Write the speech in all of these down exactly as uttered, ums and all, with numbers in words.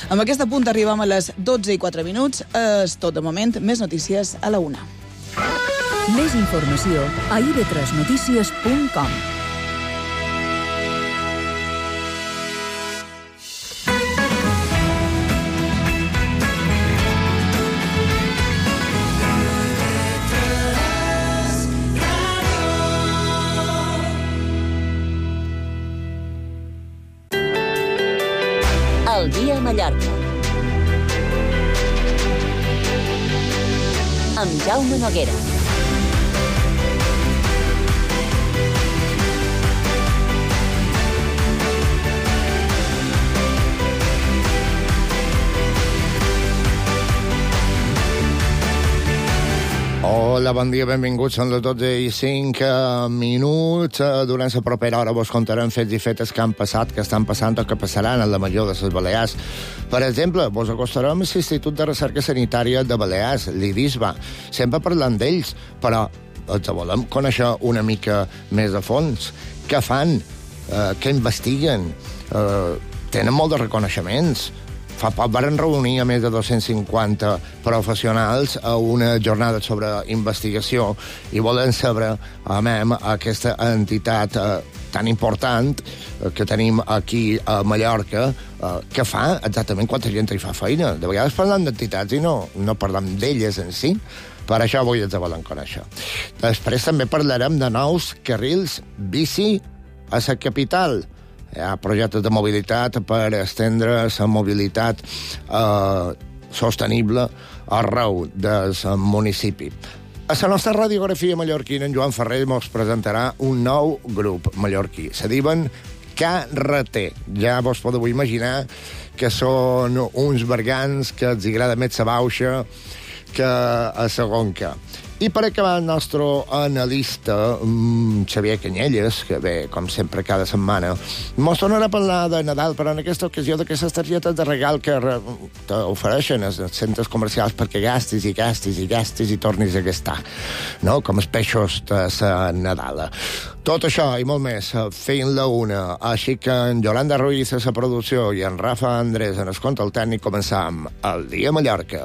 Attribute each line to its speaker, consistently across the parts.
Speaker 1: Amb aquesta punt arribem a les dotze i quatre minuts. És tot de moment. Més notícies a la una.
Speaker 2: Més informació a i ve tres notícies punt com.
Speaker 3: El dia a Mallorca. Amb Jaume Noguera.
Speaker 4: Hola, bon dia, benvinguts. Són les dotze i cinc minuts. Durant la propera hora vos contarem fets i fetes que han passat, que estan passant o que passaran a la major de les Balears. Per exemple, vos acostarem a l'Institut de Recerca Sanitària de Balears, l'IDISBA. Sempre parlant d'ells, però els volem conèixer una mica més a fons. Què fan? Eh, què investiguen? Eh, tenen molt de reconeixements. Fa poc varen reunir a més de dos-cents cinquanta professionals a una jornada sobre investigació i volen saber, a mem, aquesta entitat eh, tan important eh, que tenim aquí a Mallorca, eh, que fa exactament quanta gent hi fa feina. De vegades parlem d'entitats i no, no parlem d'elles en si. Per això avui ens volen conèixer. Després també parlarem de nous carrils bici a la capital. Hi ha projectes de mobilitat per estendre la mobilitat eh, sostenible arreu del municipi. A la nostra radiografia mallorquina, en Joan Ferrer ens presentarà un nou grup mallorquí. Se diuen K R T. Ja vos podeu imaginar que són uns bergants que els agrada més la bauxa que a segon que. I per acabar, el nostre analista, Xavier Canyelles, que ve, com sempre, cada setmana, mos tornarà a parlar de Nadal, però en aquesta ocasió d'aquestes targetes de regal que t'ofereixen els centres comercials perquè gastis i gastis i gastis i tornis a gastar, no? Com els peixos de la Nadala. Tot això i molt més fent la una. Així que en Yolanda Ruiz a la producció i en Rafa Andrés en el control tècnic començam el dia a Mallorca.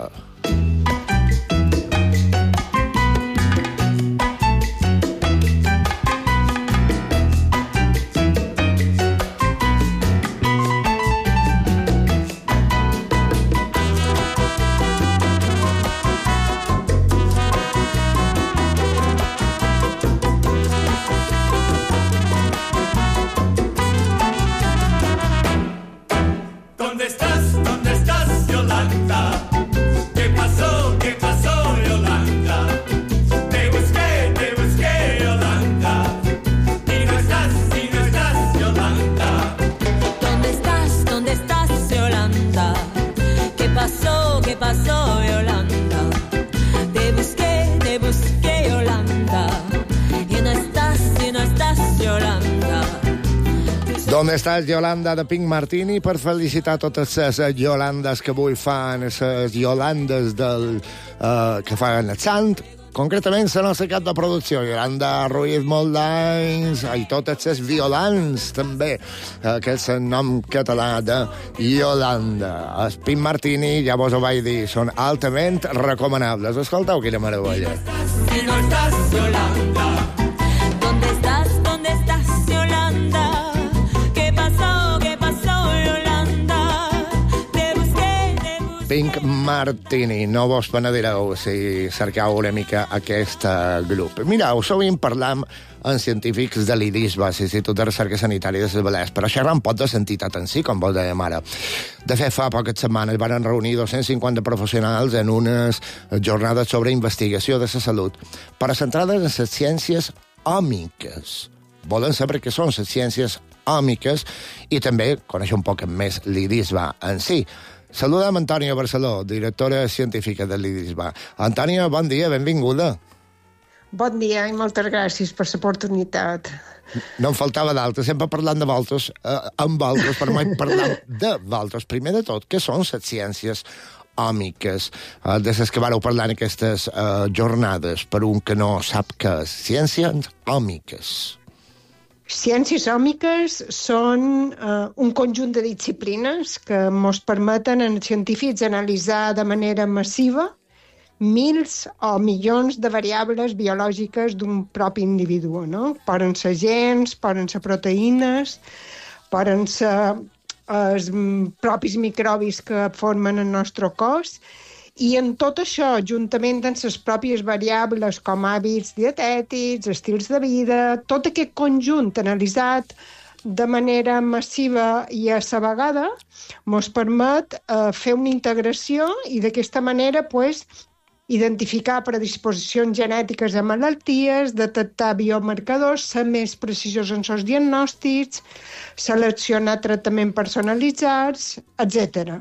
Speaker 4: D'on estàs, Yolanda, de Pink Martini, per felicitar totes les Yolandes que avui fan, les Yolandes del, uh, que fan el Sant, concretament la nostra cap de producció, Yolanda Ruiz Moldains, i totes les Violans, també, uh, que és el nom català de Yolanda. El Pink Martini, ja vos ho vaig dir, són altament recomanables. Escolteu quina meravella.
Speaker 5: Si no estàs, Yolanda, ¿dónde estás? ¿Dónde estás, Yolanda?
Speaker 4: Pink Martini, no vos penedireu si cercau una mica aquest grup. Mireu, sovint parlam amb científics de l'IDISBA, l'Institut de Recerca Sanitària de les Balears, però xerram pot de l'entitat en si, com vos dèiem ara. De fet, fa poques setmanes van reunir dos-cents cinquanta professionals en unes jornades sobre investigació de la salut per a centrades en les ciències òmiques. Volen saber què són les ciències òmiques i també conèixer un poc més l'IDISBA en si. Saludem Antònia Barceló, directora científica de l'IDISBA. Antònia, bon dia, benvinguda.
Speaker 6: Bon dia i moltes gràcies per l'oportunitat.
Speaker 4: No em faltava d'altres, sempre parlant de vosaltres, eh, amb vosaltres, però mai parlant de vosaltres. Primer de tot, què són les ciències òmiques, eh, de les que vareu parlar en aquestes eh, jornades, per un que no sap què és? Ciències òmiques.
Speaker 6: Ciències òmiques són eh, un conjunt de disciplines que ens permeten als científics analitzar de manera massiva mils o milions de variables biològiques d'un propi individu, no? Poden ser gens, poden ser proteïnes, poden ser els propis microbis que formen el nostre cos, i en tot això, juntament amb les pròpies variables com hàbits dietètics, estils de vida, tot aquest conjunt analitzat de manera massiva i a la vegada ens permet eh, fer una integració i d'aquesta manera pues, identificar predisposicions genètiques a malalties, detectar biomarcadors, ser més precisos en els diagnòstics, seleccionar tractaments personalitzats, etcètera.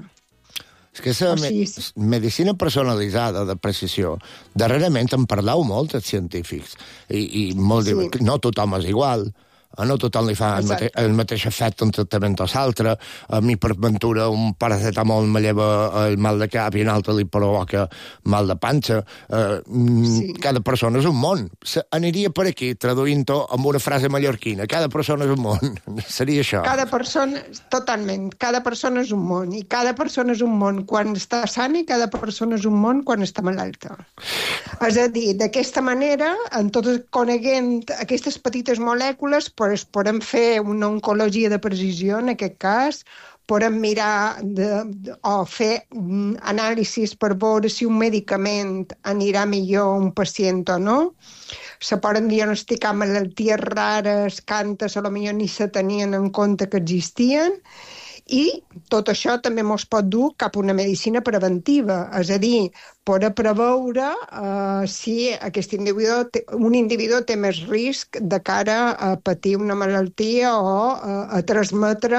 Speaker 4: És que la me medicina personalitzada de precisió, darrerament en parlau molt els científics, i, i molt sí. no tothom és igual, no tothom li fa el, mate el mateix efecte un tractament o l'altre. A mi, per ventura, un paracetamol me lleva el mal de cap i un altre li provoca mal de panxa. Uh, sí. Cada persona és un món. Se aniria per aquí, traduint-ho amb una frase mallorquina. Cada persona és un món. Seria això.
Speaker 6: Cada persona, totalment. Cada persona és un món. I cada persona és un món quan està sana i cada persona és un món quan està malalta. És a dir, d'aquesta manera, en tot coneguent aquestes petites molècules, pues, podem fer una oncologia de precisió, en aquest cas, podem mirar de, de, o fer um, anàlisis per veure si un medicament anirà millor a un pacient o no. Se poden diagnosticar malalties rares que antes potser ni se tenien en compte que existien, i tot això també ens pot dur cap a una medicina preventiva, és a dir, poder preveure uh, si aquest individu té, un individu té més risc de cara a patir una malaltia o uh, a transmetre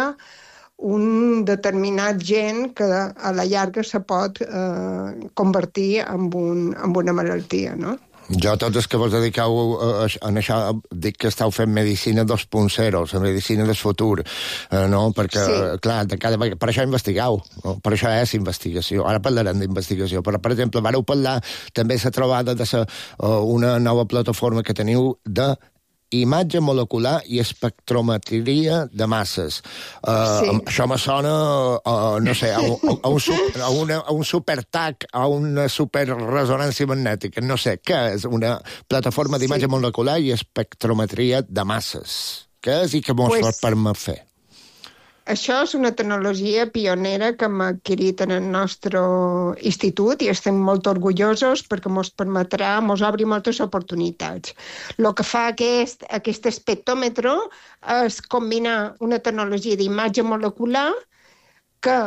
Speaker 6: un determinat gen que a la llarga se pot uh, convertir en, un, en una malaltia, no?
Speaker 4: Jo, tots els que vos dediqueu a, a això, dic que esteu fent medicina dos punt zero, la medicina del futur, eh, no? Perquè, sí. clar, de cada vegada, per això investigueu, no? Per això és investigació. Ara parlarem d'investigació, però, per exemple, vareu parlar, també s'ha trobada de sa, uh, una nova plataforma que teniu de imatge molecular i espectrometria de masses. Uh, sí. Això me sona, uh, no sé, a, a, a, un, a, una, a un supertac, a una superresonància magnètica. No sé, què és una plataforma d'imatge sí. molecular i espectrometria de masses? Què és i què mos pues... permet fer?
Speaker 6: Això és una tecnologia pionera que hem adquirit en el nostre institut i estem molt orgullosos perquè ens permetrà, ens obri moltes oportunitats. El que fa aquest, aquest espectròmetre és combinar una tecnologia d'imatge molecular que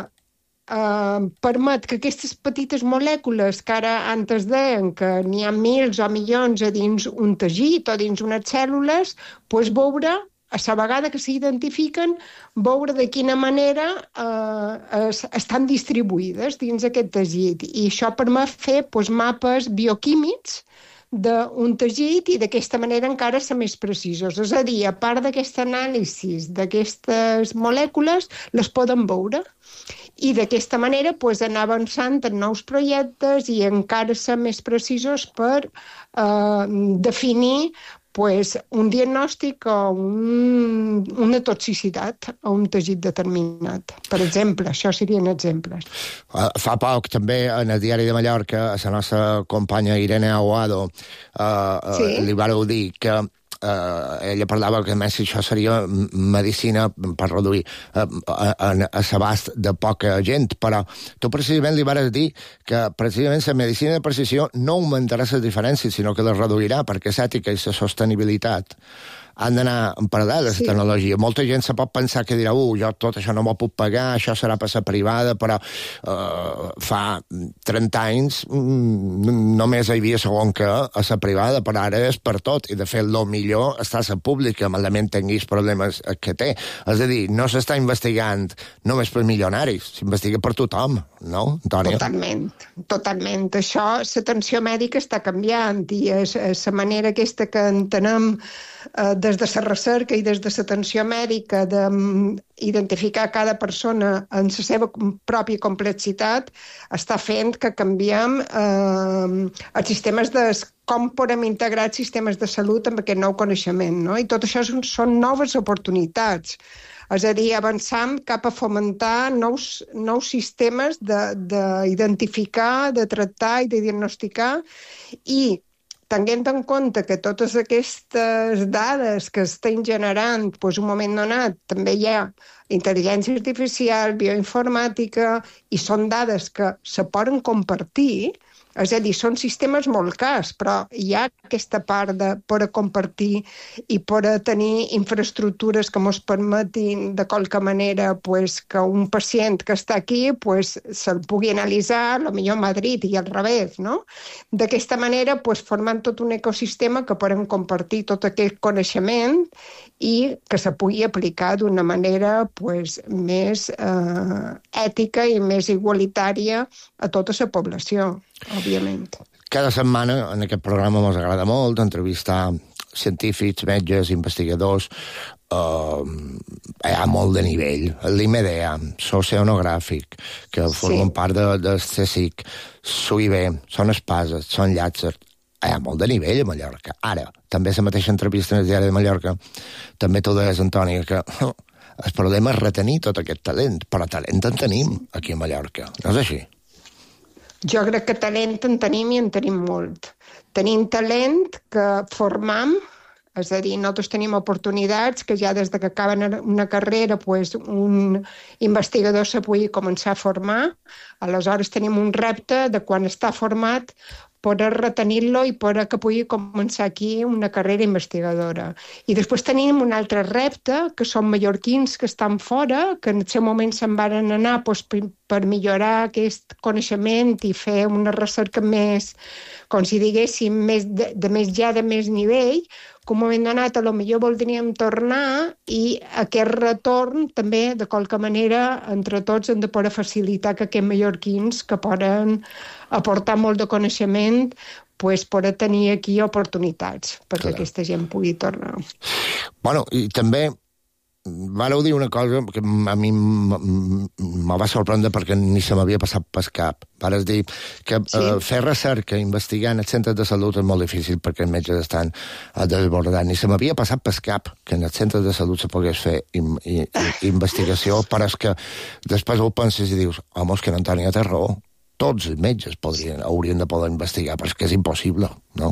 Speaker 6: eh, permet que aquestes petites molècules que ara antes deien que n'hi ha mils o milions a dins un teixit o dins unes cèl·lules, doncs veure a la vegada que s'identifiquen, veure de quina manera eh, es, estan distribuïdes dins aquest teixit. I això permet fer doncs, mapes bioquímics d'un teixit i d'aquesta manera encara ser més precisos. És a dir, a part d'aquest anàlisi d'aquestes molècules, les poden veure. I d'aquesta manera pues, anar avançant en nous projectes i encara ser més precisos per eh, definir pues, un diagnòstic o un, una toxicitat a un teixit determinat. Per exemple, això serien exemples.
Speaker 4: Fa poc, també, en el Diari de Mallorca, a la nostra companya Irene Aguado uh, sí? li vareu dir que Uh, ella parlava que més això seria medicina per reduir uh, a, a, a l'abast de poca gent, però tu precisament li vas dir que precisament la medicina de precisió no augmentarà les diferències, sinó que les reduirà, perquè l'ètica i la sostenibilitat han d'anar en paral·lel a la sí. tecnologia. Molta gent se pot pensar que dirà, uh, jo tot això no m'ho puc pagar, això serà per la privada, però uh, fa trenta anys mm, només hi havia segon que a la privada, però ara és per tot, i de fet el millor està a la pública, malament tinguis problemes que té. És a dir, no s'està investigant només per milionaris, s'investiga per tothom, no, Antònia?
Speaker 6: Totalment, totalment. Això, l'atenció mèdica està canviant i és, és la manera aquesta que entenem eh, des de la recerca i des de l'atenció mèdica d'identificar cada persona en la seva pròpia complexitat està fent que canviem eh, els sistemes de com podem integrar sistemes de salut amb aquest nou coneixement, no? I tot això són, són noves oportunitats. És a dir, avançam cap a fomentar nous, nous sistemes d'identificar, de, de, de tractar i de diagnosticar, i tenint en compte que totes aquestes dades que estan generant, doncs, un moment donat, també hi ha intel·ligència artificial, bioinformàtica, i són dades que se poden compartir. És a dir, són sistemes molt cars, però hi ha aquesta part de poder compartir i poder tenir infraestructures que ens permetin, de qualque manera, pues, que un pacient que està aquí pues, se'l pugui analitzar, potser a Madrid i al revés, no? D'aquesta manera, pues, formant tot un ecosistema que podem compartir tot aquest coneixement i que se pugui aplicar d'una manera pues, més eh, ètica i més igualitària a tota la població, òbviament.
Speaker 4: Cada setmana en aquest programa ens agrada molt entrevistar científics, metges, investigadors. Uh, hi ha molt de nivell. L'I M E D E A, Socioonogràfic, que formen sí. part de, del C S I C, S U I B, són Espases, són Llàtzer. Hi ha molt de nivell a Mallorca. Ara, també la mateixa entrevista en el diari de Mallorca, també tu deies, Antònia, que el problema és retenir tot aquest talent, però talent en tenim aquí a Mallorca. No és així?
Speaker 6: Jo crec que talent en tenim i en tenim molt. Tenim talent que formam, és a dir, nosaltres tenim oportunitats que ja des que acaben una carrera pues, un investigador se pugui començar a formar. Aleshores tenim un repte de quan està format poder retenir-lo i poder que pugui començar aquí una carrera investigadora. I després tenim un altre repte, que són mallorquins que estan fora, que en el seu moment se'n van anar doncs, per, per millorar aquest coneixement i fer una recerca més, com si diguéssim, més de, de més ja de més nivell, que un moment donat a lo millor voldríem tornar i aquest retorn també, de qualque manera, entre tots hem de poder facilitar que aquests mallorquins que poden aportar molt de coneixement pues, poder tenir aquí oportunitats perquè Clar. aquesta gent pugui tornar.
Speaker 4: Bueno, i també vareu dir una cosa que a mi me va sorprendre perquè ni se m'havia passat pel cap. Vares dir que sí. eh, fer recerca, investigar en els centres de salut és molt difícil perquè els metges estan desbordats. Ni se m'havia passat pel cap que en els centres de salut se pogués fer in, in, in, investigació, però és que després ho penses i dius, home, és que l'Antònia té raó. Tots els metges podrien, haurien de poder investigar, però és que és impossible, no?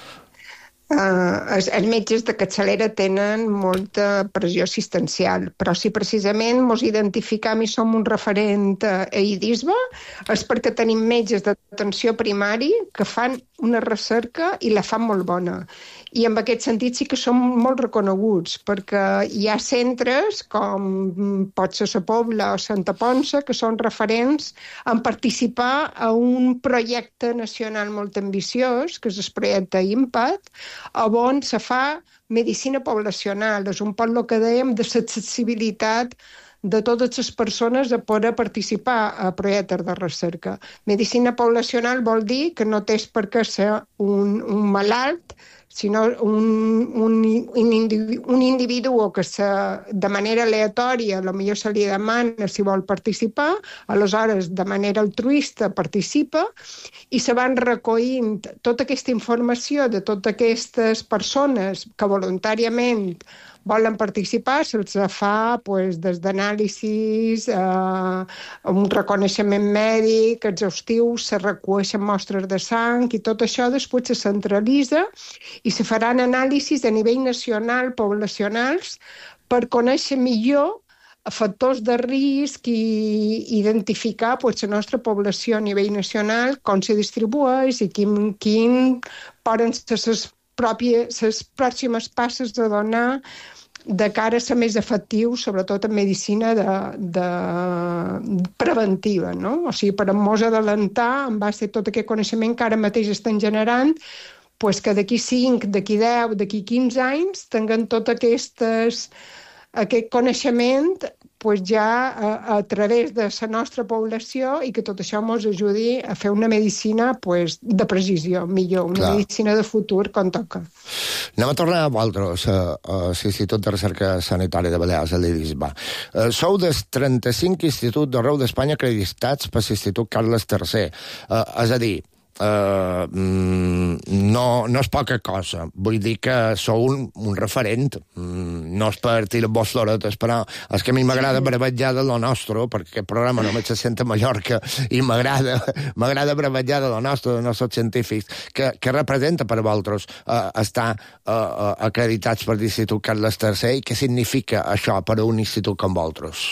Speaker 6: Uh, els, els metges de capçalera tenen molta pressió assistencial, però si precisament ens identificam i som un referent a I D I S B A és perquè tenim metges d'atenció primari que fan una recerca i la fan molt bona. I en aquest sentit sí que som molt reconeguts, perquè hi ha centres com pot ser la Pobla o Santa Ponça que són referents en participar a un projecte nacional molt ambiciós, que és el projecte IMPACT, on se fa medicina poblacional. És un poc el que dèiem de l'accessibilitat de totes les persones a poder participar a projectes de recerca. Medicina poblacional vol dir que no tens per què ser un, un malalt, sinó un, un, un, individu, un individu que se, de manera aleatòria potser se li demana si vol participar, aleshores de manera altruista participa i se van recollint tota aquesta informació de totes aquestes persones que voluntàriament volen participar, se'ls fa pues, des d'anàlisis, eh, un reconeixement mèdic, exhaustiu, se recueixen mostres de sang i tot això després se centralitza i se faran anàlisis a nivell nacional, poblacionals, per conèixer millor factors de risc i identificar pues, la nostra població a nivell nacional, com se distribueix i quin, quin poden ser les pròpies, les pròximes passes a donar de cara a ser més efectiu, sobretot en medicina de, de preventiva, no? O sigui, per mos adelantar, en base a tot aquest coneixement que ara mateix estan generant, pues que d'aquí cinc, d'aquí deu, d'aquí quinze anys tinguem tot aquestes, aquest coneixement pues ja a, a través de la nostra població i que tot això ens ajudi a fer una medicina pues, de precisió, millor, una Clar. medicina de futur com toca.
Speaker 4: Anem a tornar a vosaltres, a l'Institut de Recerca Sanitària de Balears, a l'I D I S B A. Sou dels trenta-cinc instituts d'arreu d'Espanya acreditats per l'Institut Carles tercer. És a dir, uh, no, no és poca cosa. Vull dir que sou un, un referent. Mm, no és per tirar-vos floretes, però és que a mi m'agrada bravejar de lo nostre, perquè aquest programa només se sent a Mallorca i m'agrada m'agrada bravejar de lo nostre, dels nostres científics. Que, que representa per vosaltres uh, estar uh, acreditats per l'Institut Carles tercer i què significa això per a un institut com vosaltres?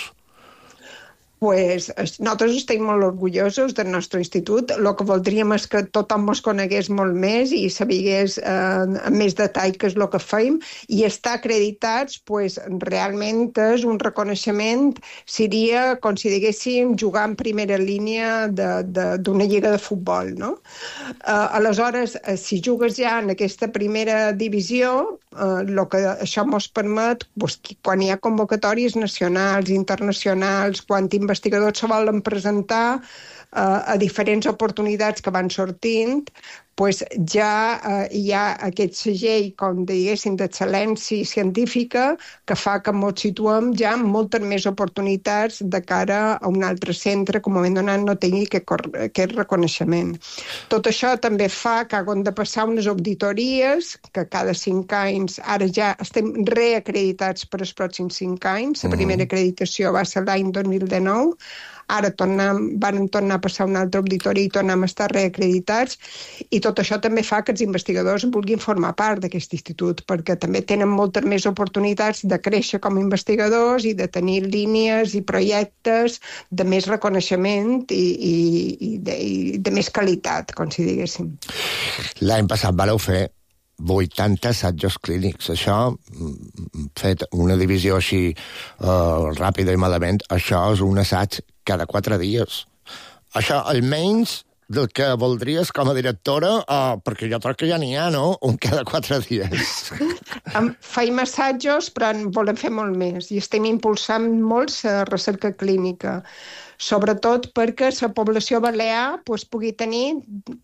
Speaker 6: Pues, nosaltres estem molt orgullosos del nostre institut. El que voldríem és que tothom ens conegués molt més i sabigués eh, en més detall què és el que fem, i estar acreditats pues, realment és un reconeixement, seria com si diguéssim jugar en primera línia d'una lliga de futbol, no? Eh, aleshores, eh, si jugues ja en aquesta primera divisió, eh, lo que això ens permet, pues, quan hi ha convocatòries nacionals, internacionals, quan investigadors se volen presentar uh, a diferents oportunitats que van sortint, pues ja uh, hi ha aquest segell, com diguéssim, d'excel·lència científica que fa que ens situem ja amb moltes més oportunitats de cara a un altre centre que, a un moment donat, no tingui aquest, aquest reconeixement. Tot això també fa que hagin de passar unes auditories, que cada cinc anys, ara ja estem reacreditats per als pròxims cinc anys. La primera acreditació va ser l'any dos mil dinou, ara tornem, van tornar a passar una altra auditoria i tornem a estar reacreditats, i tot això també fa que els investigadors vulguin formar part d'aquest institut, perquè també tenen moltes més oportunitats de créixer com a investigadors i de tenir línies i projectes de més reconeixement i, i, i, de, i de més qualitat, com si diguéssim.
Speaker 4: L'any passat vareu fer vuitanta assajos clínics. Això, fet una divisió així uh, ràpida i malament, això és un assaig cada quatre dies. Això, almenys, del que voldries com a directora, uh, perquè jo crec que ja n'hi ha, no? Un cada quatre dies.
Speaker 6: Feim assajos, però en volem fer molt més, i estem impulsant molt la recerca clínica, sobretot perquè la població balear pues, pugui tenir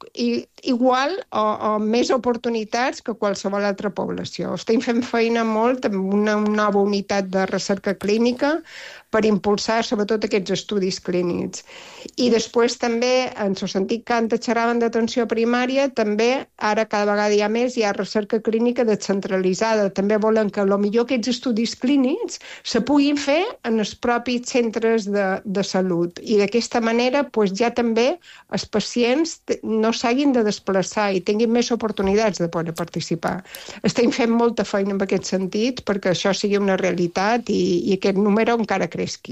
Speaker 6: igual o, o més oportunitats que qualsevol altra població. Estem fent feina molt amb una nova unitat de recerca clínica per impulsar sobretot aquests estudis clínics. I després també, en el sentit que antes xerraven d'atenció primària, també ara cada vegada hi ha més, hi ha recerca clínica descentralitzada. També volen que potser aquests estudis clínics se puguin fer en els propis centres de, de salut. I d'aquesta manera pues, ja també els pacients no s'hagin de desplaçar i tinguin més oportunitats de poder participar. Estem fent molta feina en aquest sentit perquè això sigui una realitat i, i aquest número encara creixi.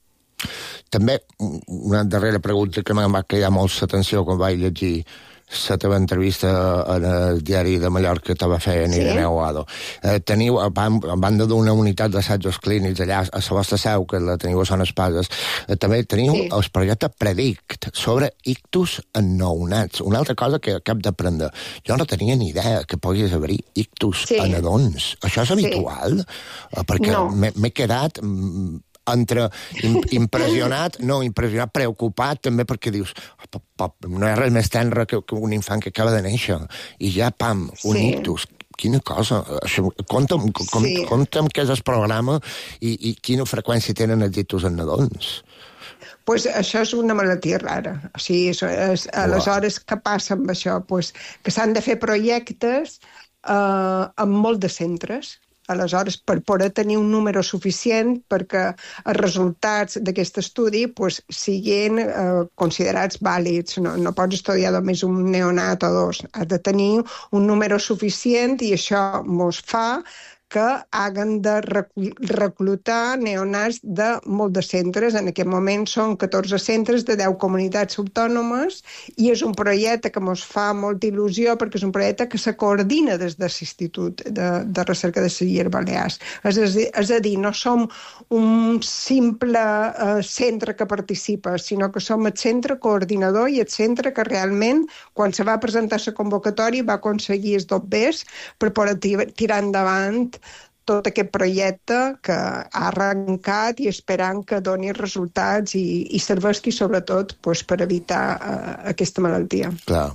Speaker 4: També una darrera pregunta que m'ha cridat molt l'atenció quan vaig llegir la teva entrevista en el diari de Mallorca que te va fer en Irene Aguado. Eh, teniu, a banda d'una unitat d'assajos clínics allà a la vostra seu, que la teniu a Son Espases, eh, també teniu sí. el projecte Predict sobre ictus en nounats. Una altra cosa que acabo d'aprendre. Jo no tenia ni idea que pogués haver-hi ictus sí. en nadons. Això és habitual? Sí. Eh, perquè no. m'he quedat entre impressionat, no impressionat, preocupat també, perquè dius, pop, pop, no hi ha res més tenre que, que un infant que acaba de néixer, i ja, pam, un sí. ictus. Quina cosa. Això, conta'm, com, sí. conta'm què és el programa i, i quina freqüència tenen els ictus en nadons.
Speaker 6: Pues això és una malaltia rara. O sigui, és, és, aleshores, què passa amb això? Pues que s'han de fer projectes eh, en molts de centres. Aleshores, per poder tenir un número suficient perquè els resultats d'aquest estudi pues, siguin eh, considerats vàlids. No, no pots estudiar només un neonat o dos. Has de tenir un número suficient i això mos fa que hagin de reclutar neonats de molts de centres. En aquest moment són catorze centres de deu comunitats autònomes i és un projecte que ens fa molta il·lusió perquè és un projecte que se coordina des de l'Institut de, de Recerca de les Illes Balears. És a, dir, és a dir, no som un simple uh, centre que participa, sinó que som el centre coordinador i el centre que realment, quan se va presentar la convocatòria, va aconseguir els dobbers per poder tirar endavant tot aquest projecte que ha arrencat i esperant que doni resultats i, i serveixi sobretot pues, per evitar uh, aquesta malaltia.
Speaker 4: Clar.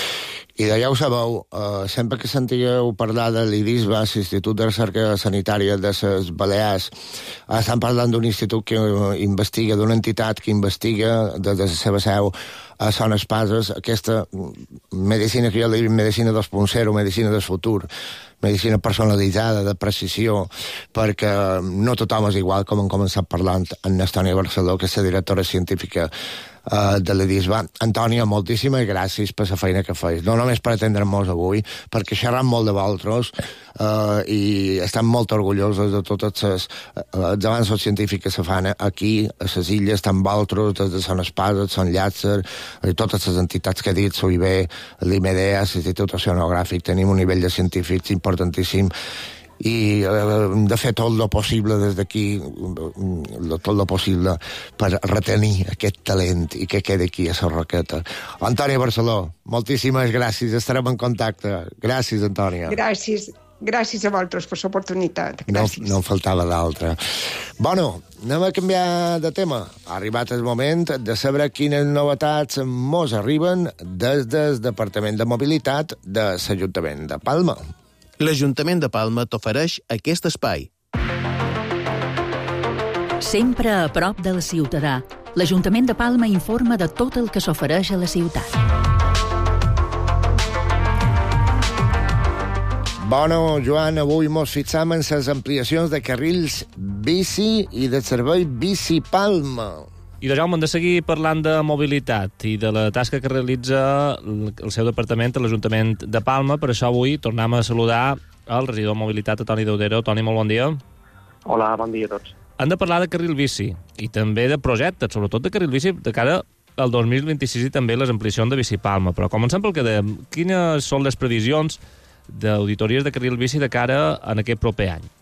Speaker 4: I de ja ho sabeu, uh, sempre que sentigueu parlar de l'I D I S B A, l'Institut de Recerca Sanitària de les Balears, uh, estan parlant d'un institut que investiga, d'una entitat que investiga des de la seva seu a Son Espases, aquesta medicina que jo li dic, medicina dos punt zero, medicina del futur, medicina personalitzada, de precisió, perquè no tothom és igual, com hem començat parlant amb Antònia Barceló, que és la directora científica uh, de l'E D I S. Va, Antònia, moltíssimes gràcies per la feina que feis, no només per atendre'ns avui, perquè xerram molt de vosaltres uh, i estem molt orgullosos de tots els, uh, els avanços científics que se fan aquí, a les illes, tant vosaltres, des de Son Espases, Son Llàtzer, i totes les entitats que he dit, l'U I B, l'IMEDEA, l'Institut Oceanogràfic, tenim un nivell de científics importantíssim i eh, de fer tot el possible des d'aquí, tot el possible per retenir aquest talent i que quedi aquí a la Roqueta. Antònia Barceló, moltíssimes gràcies, estarem en contacte. Gràcies, Antònia.
Speaker 6: Gràcies. Gràcies a vosaltres per l'oportunitat.
Speaker 4: No,
Speaker 6: Gràcies.
Speaker 4: no en faltava d'altra. Bueno, anem a canviar de tema. Ha arribat el moment de saber quines novetats mos arriben des del Departament de Mobilitat de l'Ajuntament de Palma.
Speaker 7: L'Ajuntament de Palma t'ofereix aquest espai.
Speaker 2: Sempre a prop del ciutadà, l'Ajuntament de Palma informa de tot el que s'ofereix a la ciutat.
Speaker 4: Bueno, Joan, avui mos fixam en les ampliacions de carrils bici i de servei Bici Palma.
Speaker 8: I de Jaume, hem de seguir parlant de mobilitat i de la tasca que realitza el seu departament a l'Ajuntament de Palma. Per això avui tornem a saludar el regidor de Mobilitat, Toni Daudero. Toni, molt bon dia.
Speaker 9: Hola, bon dia a tots.
Speaker 8: Hem de parlar de carril bici i també de projectes, sobretot de carril bici de cara al dos mil vint-i-sis i també les ampliacions de Bici Palma. Però comencem pel que dèiem. Quines són les previsions d'auditories de carril bici de cara en aquest proper any?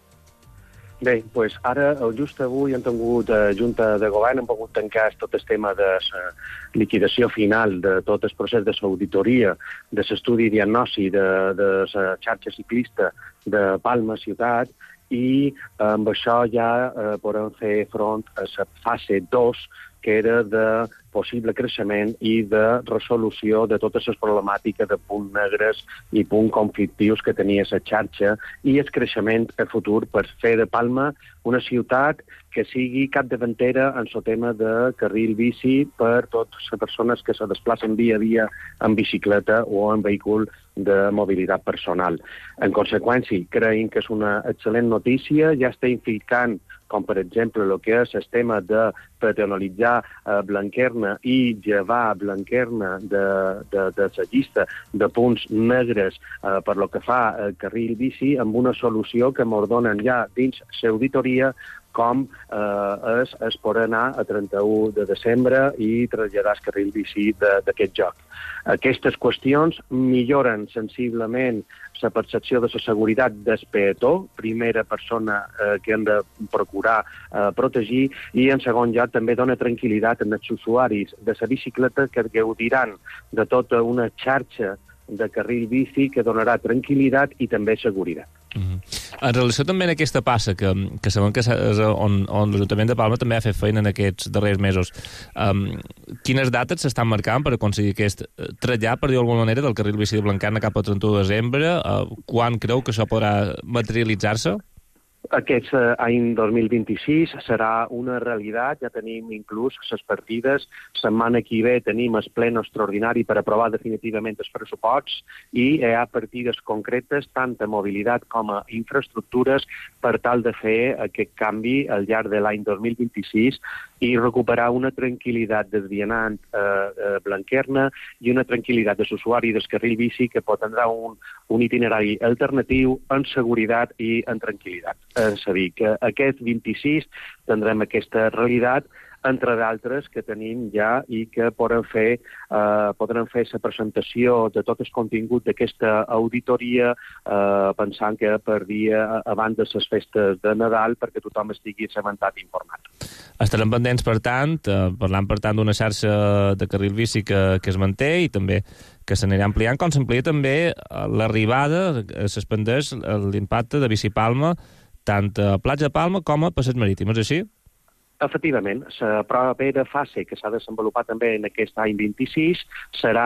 Speaker 9: Bé, doncs ara, just avui, hem tingut eh, Junta de Govern, hem pogut tancar tot el tema de la liquidació final de tot el procés de l'auditoria, de l'estudi diagnosi de, de la xarxa ciclista de Palma ciutat, i eh, amb això ja eh, podem fer front a la fase dos, que era de possible creixement i de resolució de totes les problemàtiques de punts negres i punts conflictius que tenia la xarxa i el creixement a futur per fer de Palma una ciutat que sigui capdavantera en el tema de carril bici per totes les persones que se desplacen dia a dia en bicicleta o en vehicul de mobilitat personal. En conseqüència, creiem que és una excel·lent notícia, ja està implicant com per exemple el que és el tema de peatonalitzar eh, Blanquerna i llevar Blanquerna de, de, de la llista de punts negres eh, per lo que fa el carril bici, amb una solució que ens donen ja dins l'auditoria com eh, és, és poder anar a trenta-u de desembre i traslladar el carril bici d'aquest joc. Aquestes qüestions milloren sensiblement la percepció de la seguretat del peató, primera persona eh, que hem de procurar eh, protegir, i en segon lloc també dona tranquil·litat als usuaris de la bicicleta que gaudiran de tota una xarxa de carril bici que donarà tranquil·litat i també seguretat.
Speaker 8: Mm-hmm. En relació també en aquesta passa, que, que sabem que és on, on l'Ajuntament de Palma també ha fet feina en aquests darrers mesos, um, quines dates s'estan marcant per aconseguir aquest trasllat, per dir-ho d'alguna manera, del carril bici de Blanquerna cap al trenta-u de desembre? Uh, quan creu que això podrà materialitzar-se?
Speaker 9: Aquest eh, any dos mil vint-i-sis serà una realitat, ja tenim inclús les partides, setmana que ve tenim el ple extraordinari per aprovar definitivament els pressuposts i hi ha partides concretes tant a mobilitat com a infraestructures per tal de fer aquest canvi al llarg de l'any dos mil vint-i-sis i recuperar una tranquil·litat des vianant a eh, eh, Blanquerna i una tranquil·litat dels usuaris del carril bici que pot tindre un, un itinerari alternatiu en seguretat i en tranquil·litat. És a dir, que aquest vint-i-sis tindrem aquesta realitat, entre d'altres que tenim ja i que podrem fer, eh, podrem fer la presentació de tot el contingut d'aquesta auditoria eh, pensant que per dia abans de les festes de Nadal perquè tothom estigui assabentat i informat.
Speaker 8: Estarem pendents, per tant, eh, parlant per tant d'una xarxa de carril bici que, que es manté i també que s'anirà ampliant, com s'amplia també l'arribada, s'expandeix l'impacte de Bici Palma tant a Platja Palma com a Passeig Marítim, és així?
Speaker 9: Efectivament, la propera fase que s'ha desenvolupat també en aquest any vint-i-sis serà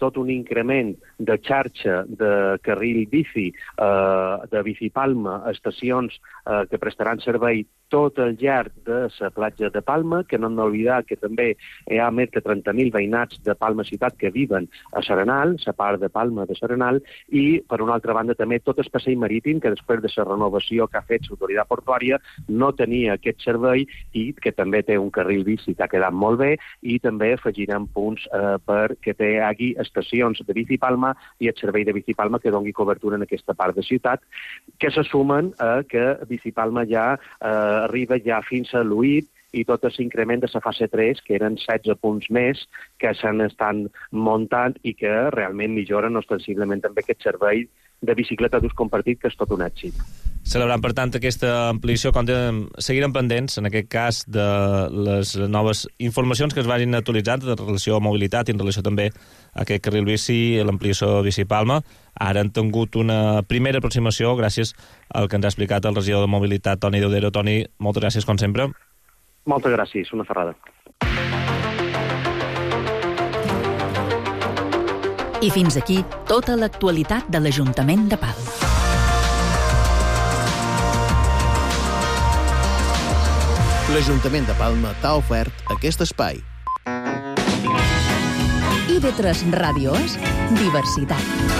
Speaker 9: tot un increment de xarxa de carril bici, eh, de Bicipalma, estacions eh, que prestaran servei tot el llarg de la platja de Palma, que no hem d'oblidar que també hi ha més de trenta mil veïnats de Palma ciutat que viven a Serenal, la part de Palma de Serenal, i, per una altra banda, també tot el passeig marítim, que després de la renovació que ha fet l'autoritat portuària no tenia aquest servei i que també té un carril bici que ha quedat molt bé, i també afegirem punts eh, perquè hi hagi estacions de Bicipalma i el servei de Bicipalma que doni cobertura en aquesta part de ciutat, que se sumen a que Bicipalma ja eh, arriba ja fins a l'U I P i tot l'increment de la fase tres, que eren setze punts més, que s'han estan muntant i que realment milloren ostensiblement també aquest servei de bicicleta d'ús compartit, que és tot un èxit.
Speaker 8: Celebrant, per tant, aquesta ampliació, seguirem pendents, en aquest cas, de les noves informacions que es vagin actualitzant en relació a mobilitat i en relació també a aquest carril bici, l'ampliació de Bicipalma. Ara han tingut una primera aproximació gràcies al que ens ha explicat el regidor de Mobilitat, Toni Daudero. Toni, moltes gràcies, com sempre.
Speaker 9: Moltes gràcies, una ferrada.
Speaker 2: I fins aquí tota l'actualitat de l'Ajuntament de Palma.
Speaker 7: L'Ajuntament de Palma t'ha ofert aquest espai.
Speaker 2: I ve tres Ràdio és diversitat.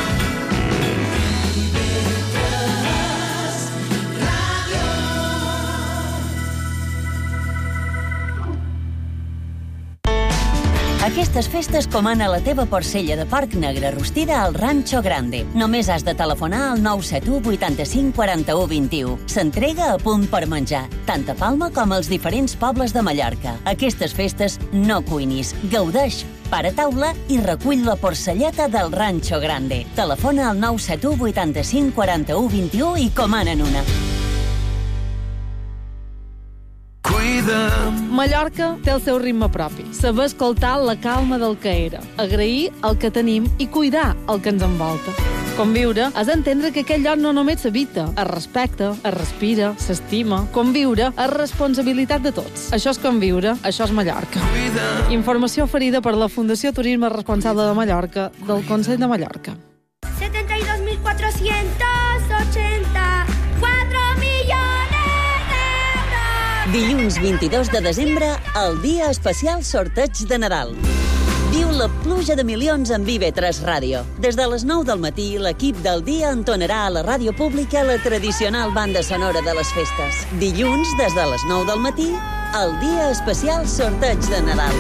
Speaker 3: Aquestes festes comana la teva porcella de porc negre rostida al Rancho Grande. Només has de telefonar al nou set u vuitanta-cinc quaranta-u vint-i-u. S'entrega a punt per menjar, tant a Palma com als diferents pobles de Mallorca. Aquestes festes no cuinis, gaudeix, para taula i recull la porcelleta del Rancho Grande. Telefona al nou set u vuitanta-cinc quaranta-u vint-i-u i comanen una.
Speaker 10: Mallorca té el seu ritme propi. Saber escoltar la calma del que era, agrair el que tenim i cuidar el que ens envolta. Conviure és entendre que aquest lloc no només s'habita, es respecta, es respira, s'estima. Conviure és responsabilitat de tots. Això és conviure, això és Mallorca. Informació oferida per la Fundació Turisme Responsable de Mallorca del Consell de Mallorca.
Speaker 11: setenta y dos mil cuatrocientos ochenta y cuatro millones.
Speaker 3: Dilluns vint-i-dos de desembre, el dia especial sorteig de Nadal. Viu la pluja de milions en I V tres Ràdio. Des de les nou del matí, l'equip del dia entonarà a la ràdio pública la tradicional banda sonora de les festes. Dilluns, des de les nou del matí, el dia especial sorteig de Nadal.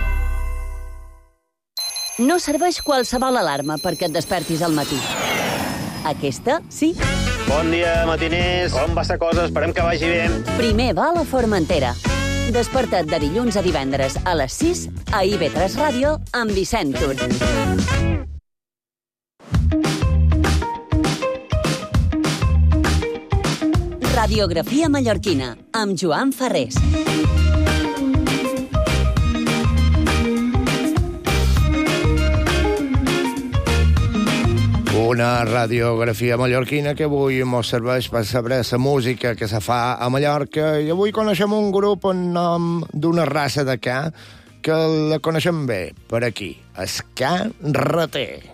Speaker 3: No serveix qualsevol alarma perquè et despertis al matí. Aquesta, sí.
Speaker 12: Bon dia, matiners. Com va la cosa? Esperem que vagi bé.
Speaker 3: Primer vol a Formentera. Desperta't de dilluns a divendres a les sis a I V tres Ràdio amb Vicent Tur. Radiografia mallorquina amb Joan Ferrés.
Speaker 4: Una radiografia mallorquina que avui ens serveix per saber la música que se fa a Mallorca, i avui coneixem un grup en nom d'una raça de ca que la coneixem bé per aquí, Ska Rater.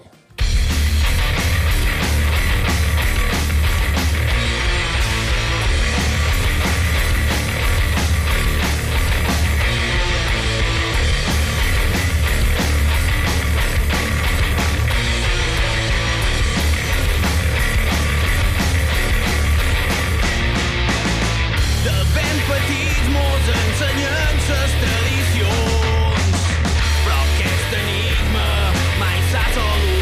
Speaker 5: Tradicions, però aquest enigma mai s'ha solucionat.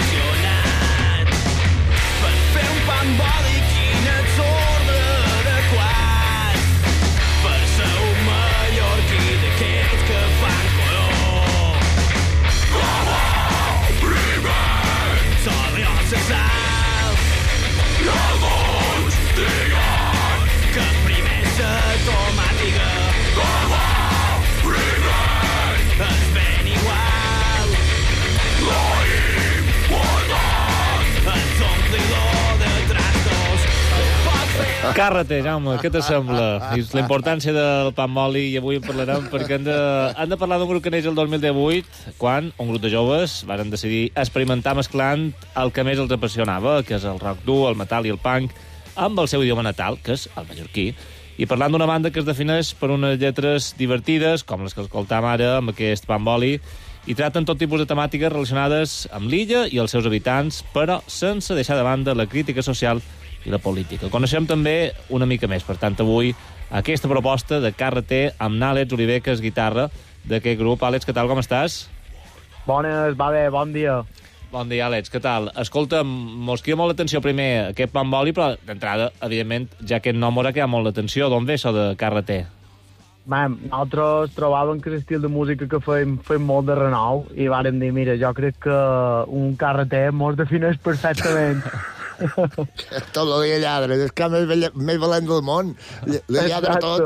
Speaker 8: Càrrete, Jaume, què t'assembla? La importància del pa amb oli, i avui en parlarem perquè hem de, hem de parlar d'un grup que neix el dos mil divuit, quan un grup de joves varen decidir experimentar mesclant el que més els apassionava, que és el rock dur, el metal i el punk, amb el seu idioma natal, que és el mallorquí, i parlant d'una banda que es defineix per unes lletres divertides, com les que escoltam ara amb aquest pa amb oli, i traten tot tipus de temàtiques relacionades amb l'illa i els seus habitants, però sense deixar de banda la crítica social i la política. Coneixem també una mica més, per tant, avui, aquesta proposta de Càrrete amb Àlex Oliver, que és guitarra d'aquest grup. Àlex, què tal, com estàs?
Speaker 13: Bones, va bé, bon dia.
Speaker 8: Bon dia, Àlex, què tal? Escolta, mos crida molt l'atenció primer aquest pa amb oli, però d'entrada, evidentment, ja aquest nom m'haurà cridat molt l'atenció. D'on ve això de Càrrete?
Speaker 13: Man, nosaltres trobàvem que l'estil de música que fem, fem molt de renou i vàrem dir, mira, jo crec que un carreter mos defineix perfectament.
Speaker 4: Tot el dia lladre, és que més, més valent del món. Le lladre tot.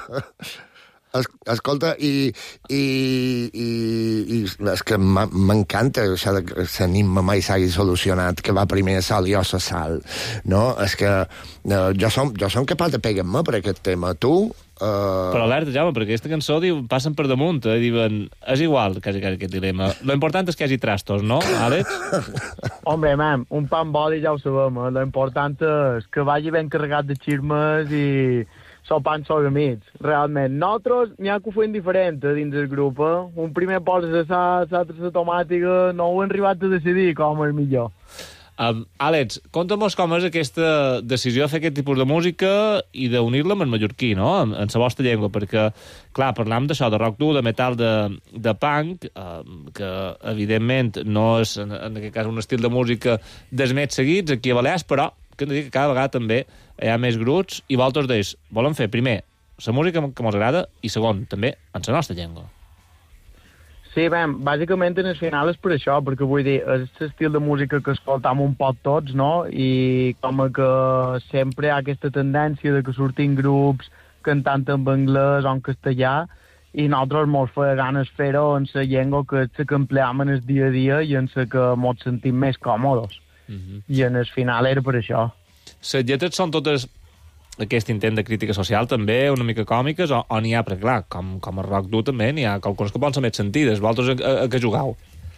Speaker 4: Es, escolta, i, i, i, i és que m'encanta això de que l'enigma mai s'hagi solucionat, que va primer sol i jo la sal, no? És que uh, jo, som, jo som capaç de pegar-me per aquest tema. Tu... Uh...
Speaker 8: Però alerta, Jaume, perquè aquesta cançó diu, passen per damunt, eh? Diuen, és igual, quasi, quasi aquest dilema. Lo important és que hi hagi trastos, no, Àlex?
Speaker 13: Hombre, man, un pa amb oli ja ho sabem, eh? Lo important és que vagi ben carregat de xirmes i sopant sobre mig. Realment, nosaltres n'hi ha que ho fem diferent eh, dins del grup, eh? Un primer posa la sal, l'altre la tomàtica, no ho hem arribat a decidir com és millor.
Speaker 8: Um, Àlex, conta'm-nos com és aquesta decisió de fer aquest tipus de música i d'unir-la amb el mallorquí, no?, en, en la vostra llengua, perquè, clar, parlam d'això, de rock dur, de metal, de, de punk, uh, que, evidentment, no és, en, en aquest cas, un estil de música dels més seguits aquí a Balears, però que hem de dir que cada vegada també hi ha més grups i vosaltres deis, volen fer, primer, la música que ens agrada i, segon, també, en la nostra llengua.
Speaker 13: Sí, bé, bàsicament en el final és per això, perquè vull dir, és l'estil de música que escoltam un poc tots, no? I com que sempre hi ha aquesta tendència de que surtin grups cantant en anglès o en castellà, i nosaltres mos feia ganes fer-ho en la llengua que és la que empleam en el dia a dia i en la que mos sentim més còmodes. Mm-hmm. I en el final era per això.
Speaker 8: Les lletres són totes aquest intent de crítica social també, una mica còmiques, o, o n'hi ha, perquè clar, com, com a rock dur també n'hi ha algunes que poden ser més sentides. Vosaltres a, a, a què jugau?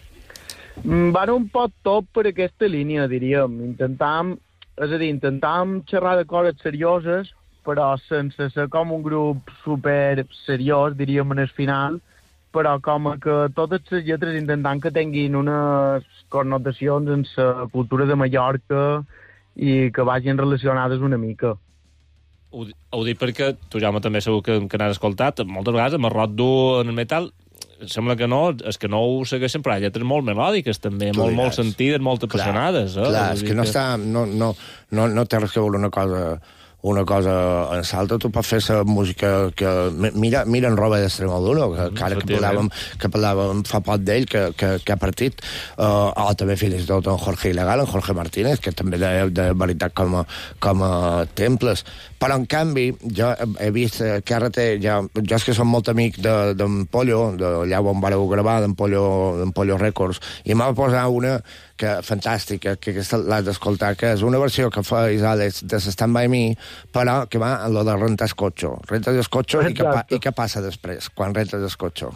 Speaker 13: Van un poc tot per aquesta línia, diríem. Intentam, és a dir, intentam xerrar de coses serioses, però sense ser com un grup super seriós, diríem, en el final, però com que totes les lletres intentant que tinguin unes connotacions en la cultura de Mallorca i que vagin relacionades una mica.
Speaker 8: Ho, ho dic perquè tu, Jaume, també segur que, que n'has escoltat moltes vegades amb el rock dur en el metal. Sembla que no, és que no ho segueixen, però hi ha lletres molt melòdiques també, molt, molt sentides, molt apassionades.
Speaker 4: Clar,
Speaker 8: eh?
Speaker 4: clar, és que no, està, no, no, no, no té res que veure una cosa una cosa en l'altra. Tu pots fer la música que... Mira, mira en Roba d'Extremadura, que, que ara que parlàvem, que parlàvem fa poc d'ell, que, que, que ha partit, uh, o també fins i tot en Jorge Il·legal, en Jorge Martínez, que també de, de veritat com a, com a temples. Però, en canvi, jo he vist que ara té... Ja, jo és que som molt amic d'en de, Pollo, d'allà on vareu gravar, d'en Pollo, d'en Pollo Records, i m'ha posat una que fantàstica, que aquesta l'has d'escoltar, que és una versió que fa Àlex de Stand By Me, però que va en lo de rentar el cotxe. Rentes el cotxe i, i què passa després, quan rentes el cotxe?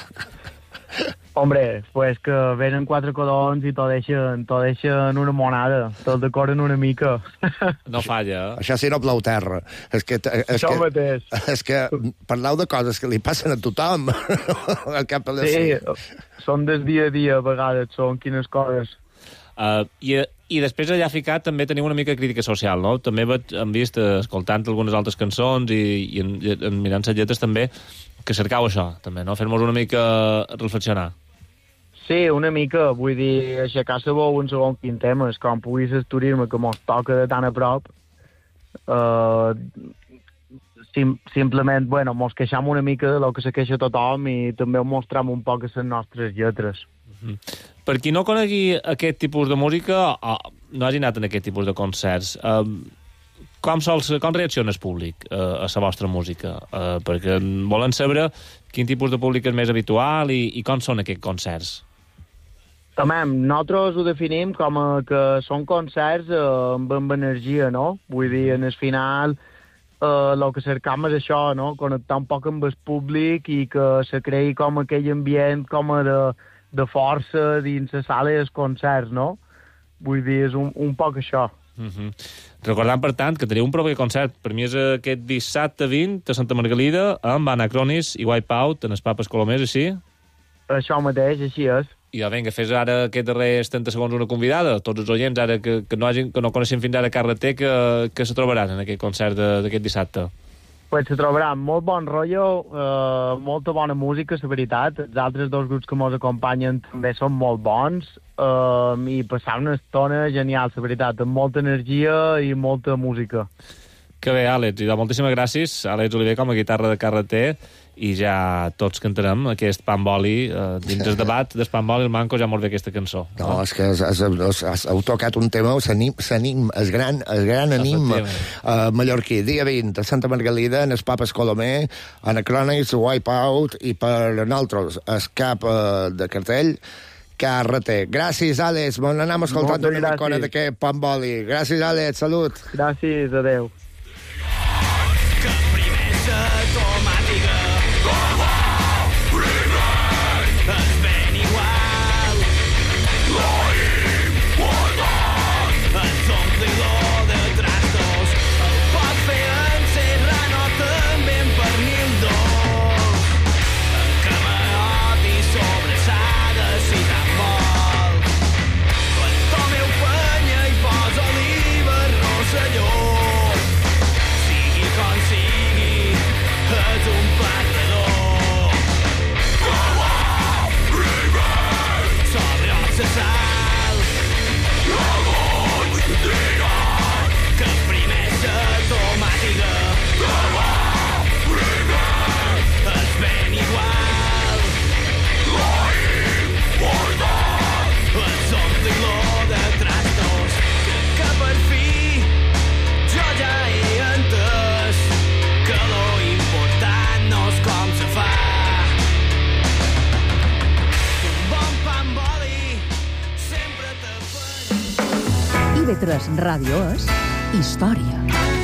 Speaker 13: Hombre, pues que venen quatre codons i t'ho deixen, t'ho deixen una monada, te'l decoren una mica.
Speaker 8: No falla, eh?
Speaker 4: Això sí, no plou terra. És que, és
Speaker 13: Això
Speaker 4: que,
Speaker 13: mateix.
Speaker 4: És que parleu de coses que li passen a tothom. Al cap de
Speaker 13: sí, són del dia a dia, a vegades, són quines coses.
Speaker 8: Uh, i, I després allà ficat també teniu una mica de crítica social, no? També hem vist, uh, escoltant algunes altres cançons i, i en, en mirant les lletres també, que cercau això, també, no? Fer-nos una mica reflexionar.
Speaker 13: Sí, una mica, vull dir, aixecar la veu en segon quin tema, és com puguis estudiar-me que mos toca de tan a prop. Uh, sim, simplement, bueno, mos queixam una mica de lo que se queixa tothom i també ho mostrem un poc a les nostres lletres.
Speaker 8: Mm-hmm. Per qui no conegui aquest tipus de música, o no hagi anat en aquest tipus de concerts, eh, com, sols, com reacciona el públic eh, a la vostra música? Eh, perquè volen saber quin tipus de públic és més habitual i, i com són aquests concerts.
Speaker 13: Tamam, nosaltres ho definim com a que són concerts eh, amb, amb energia, no? Vull dir, en el final, eh, el que cercam és això, no? Connectar un poc amb el públic i que se creï com aquell ambient com a de, de força dins la sala dels concerts, no? Vull dir, és un, un poc això.
Speaker 8: Uh-huh. Recordant, per tant, que teniu un proper concert. Per mi és aquest dissabte vint a Santa Margalida amb Anacronis i Wipeout en els Papes Colomers, així?
Speaker 13: Això mateix, així és.
Speaker 8: I ja, vinga, fes ara aquest darrers trenta segons una convidada. Tots els oients, ara que, que, no, hagin, que no coneixen fins ara Carreter, que, que se trobaran en aquest concert d'aquest dissabte.
Speaker 13: Pues se trobaran molt bon rotllo, eh, molta bona música, la veritat. Els altres dos grups que ens acompanyen també són molt bons eh, i passar una estona genial, la veritat, amb molta energia i molta música.
Speaker 8: Que bé, Àlex, i de moltíssimes gràcies. Àlex Oliver com a guitarra de Carreter, i ja tots cantarem aquest Pamboli, eh, dins el debat del Pamboli, el Manco ja molt bé aquesta cançó.
Speaker 4: No, és que has, has, has, has, heu tocat un tema, s'anim, el gran, el gran anim uh, mallorquí. Dia vint, a Santa Margalida, en els Papes Colomer, Anacronis, Wipeout, i per nosaltres, el cap uh, de cartell, Carreter. Gràcies, Àlex. Bon anem escoltant una micona d'aquest Pamboli. Gràcies, Àlex. Salut.
Speaker 13: Gràcies, adeu.
Speaker 2: I V tres Ràdio és història.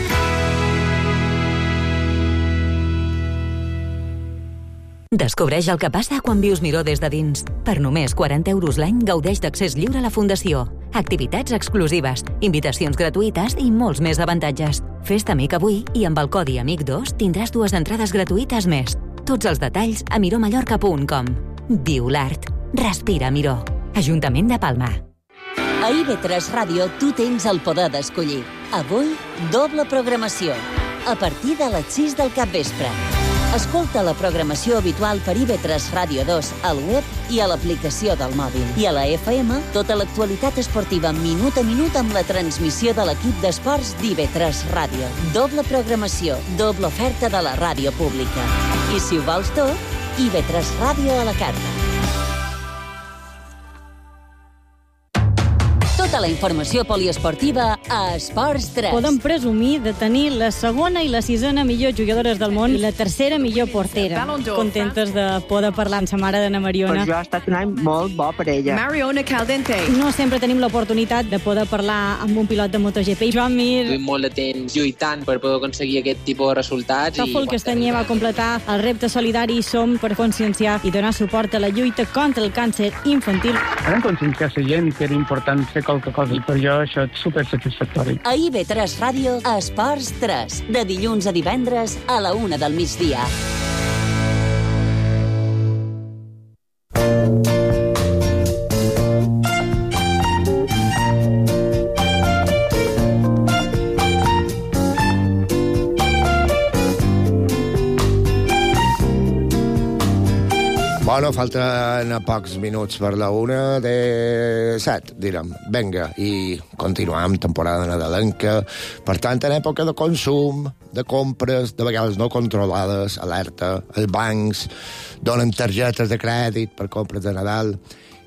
Speaker 2: Descobreix el que passa quan vius Miró des de dins. Per només quaranta euros l'any gaudeix d'accés lliure a la Fundació, activitats exclusives, invitacions gratuïtes i molts més avantatges. Fes-te amic avui i amb el codi amic dos tindràs dues entrades gratuïtes més. Tots els detalls a miró mallorca punt com. Viu l'art. Respira Miró. Ajuntament de Palma.
Speaker 3: A I V tres Ràdio tu tens el poder d'escollir. Avui, doble programació. A partir de les sis del capvespre. Escolta la programació habitual per I V tres Ràdio dos al web i a l'aplicació del mòbil. I a la F M, tota l'actualitat esportiva minut a minut amb la transmissió de l'equip d'esports d'I V tres Ràdio. Doble programació, doble oferta de la ràdio pública. I si ho vols tot, I V tres Ràdio a la carta. Tota la informació poliesportiva a Esports tres.
Speaker 14: Podem presumir de tenir la segona i la sisena millor jugadores del món i la tercera millor portera. Contentes de poder parlar amb sa mare d'Anna Mariona.
Speaker 15: Per jo ha estat un any molt bo per ella.
Speaker 14: Mariona Caldente. No sempre tenim l'oportunitat de poder parlar amb un pilot de MotoGP. Joan Mir.
Speaker 16: Duim molt de temps lluitant per poder aconseguir aquest tipus de resultats.
Speaker 14: Tòfol Castanyer va completar el repte solidari Som per conscienciar i donar suport a la lluita contra el càncer infantil.
Speaker 17: Hem conscienciat la gent que era important fer qualque cosa i per jo això és supersatisfactori.
Speaker 3: A I V tres Ràdio, Esports tres, de dilluns a divendres a la una del migdia.
Speaker 4: Bueno, falten pocs minuts per la una de set, direm. Vinga, i continuam temporada nadalenca. Per tant, en època de consum, de compres, de vegades no controlades, alerta, els bancs donen targetes de crèdit per compres de Nadal.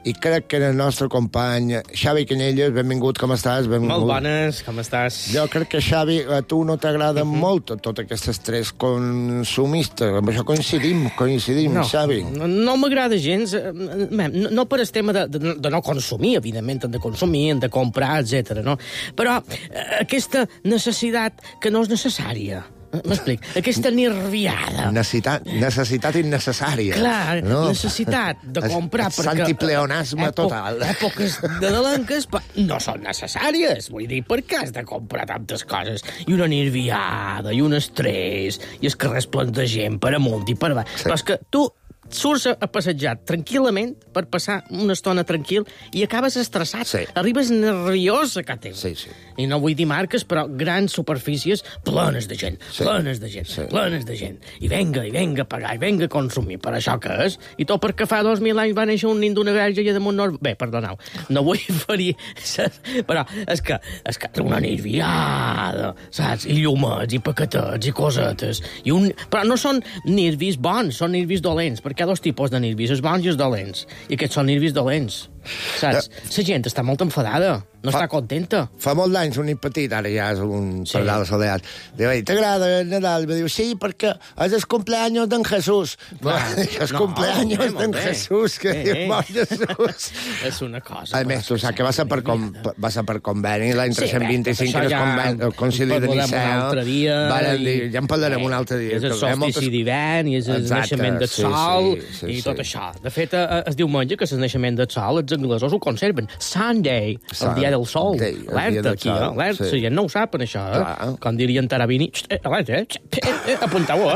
Speaker 4: i crec que el nostre company Xavi Canyelles, benvingut, com estàs? Benvingut.
Speaker 18: Molt bones, com estàs?
Speaker 4: Jo crec que, Xavi, a tu no t'agrada uh -huh. molt tot aquest estrès consumista. Amb això coincidim, coincidim,
Speaker 18: no,
Speaker 4: Xavi.
Speaker 18: No, no m'agrada gens, no, no per el tema de, de, de no consumir, evidentment, hem de consumir, hem de comprar, etcètera. No? Però eh, aquesta necessitat que no és necessària, m'explic, aquesta nerviada.
Speaker 4: Necessitat, necessitat innecessària.
Speaker 18: Clar,
Speaker 4: no?
Speaker 18: necessitat de comprar
Speaker 4: es,
Speaker 18: perquè...
Speaker 4: Santipleonasme total.
Speaker 18: Èpoques de delenques no són necessàries. Vull dir, per què has de comprar tantes coses? I una nerviada, i un estrès, i els carrers plens de gent per amunt i per baix. Sí. Però és que tu surts a passejar tranquil·lament per passar una estona tranquil i acabes estressat. Sí. Arribes nerviós a casa teva.
Speaker 4: Sí, sí.
Speaker 18: I no vull dir marques, però grans superfícies plenes de gent, sí. plenes de gent, sí. plenes de gent. I venga, i venga a pagar, i venga a consumir. Per això que és? I tot perquè fa dos mil anys va néixer un nin d'una verge i damunt... Nord... Bé, perdoneu, no vull ferir... Però és que, és que una nerviada, saps? I llumets, i paquetets, i cosetes. I un... Però no són nervis bons, són nervis dolents, perquè hi ha dos tipus de nervis, els bons i els dolents. I aquests són nervis dolents. Saps? La gent està molt enfadada, no fa, està contenta.
Speaker 4: Fa molt d'anys, un nen petit, ara ja és un sí. pardal assoleat, diu, t'agrada el Nadal? I diu, sí, perquè és el cumpleaños d'en Jesús. No, el no, cumpleaños no, d'en Jesús, que eh, diu, bon Jesús.
Speaker 18: És una cosa.
Speaker 4: A més, tu saps que va ser per, com, va ser per conveni, l'any sí, tres cents vint-i-cinc, que ja, el concili de Nicea, varen dir, ja en parlarem un altre dia.
Speaker 18: És el solstici d'hivern, i és el naixement del sol, i tot això. De fet, es diu diumenge, que és el naixement del sol, els anglesos ho conserven. Sunday, el dia del sol. Alerta aquí, eh? Alerta. La gent no ho sapen, això, eh? Com dirien Tarabini. Alerta, eh? Apuntau-ho,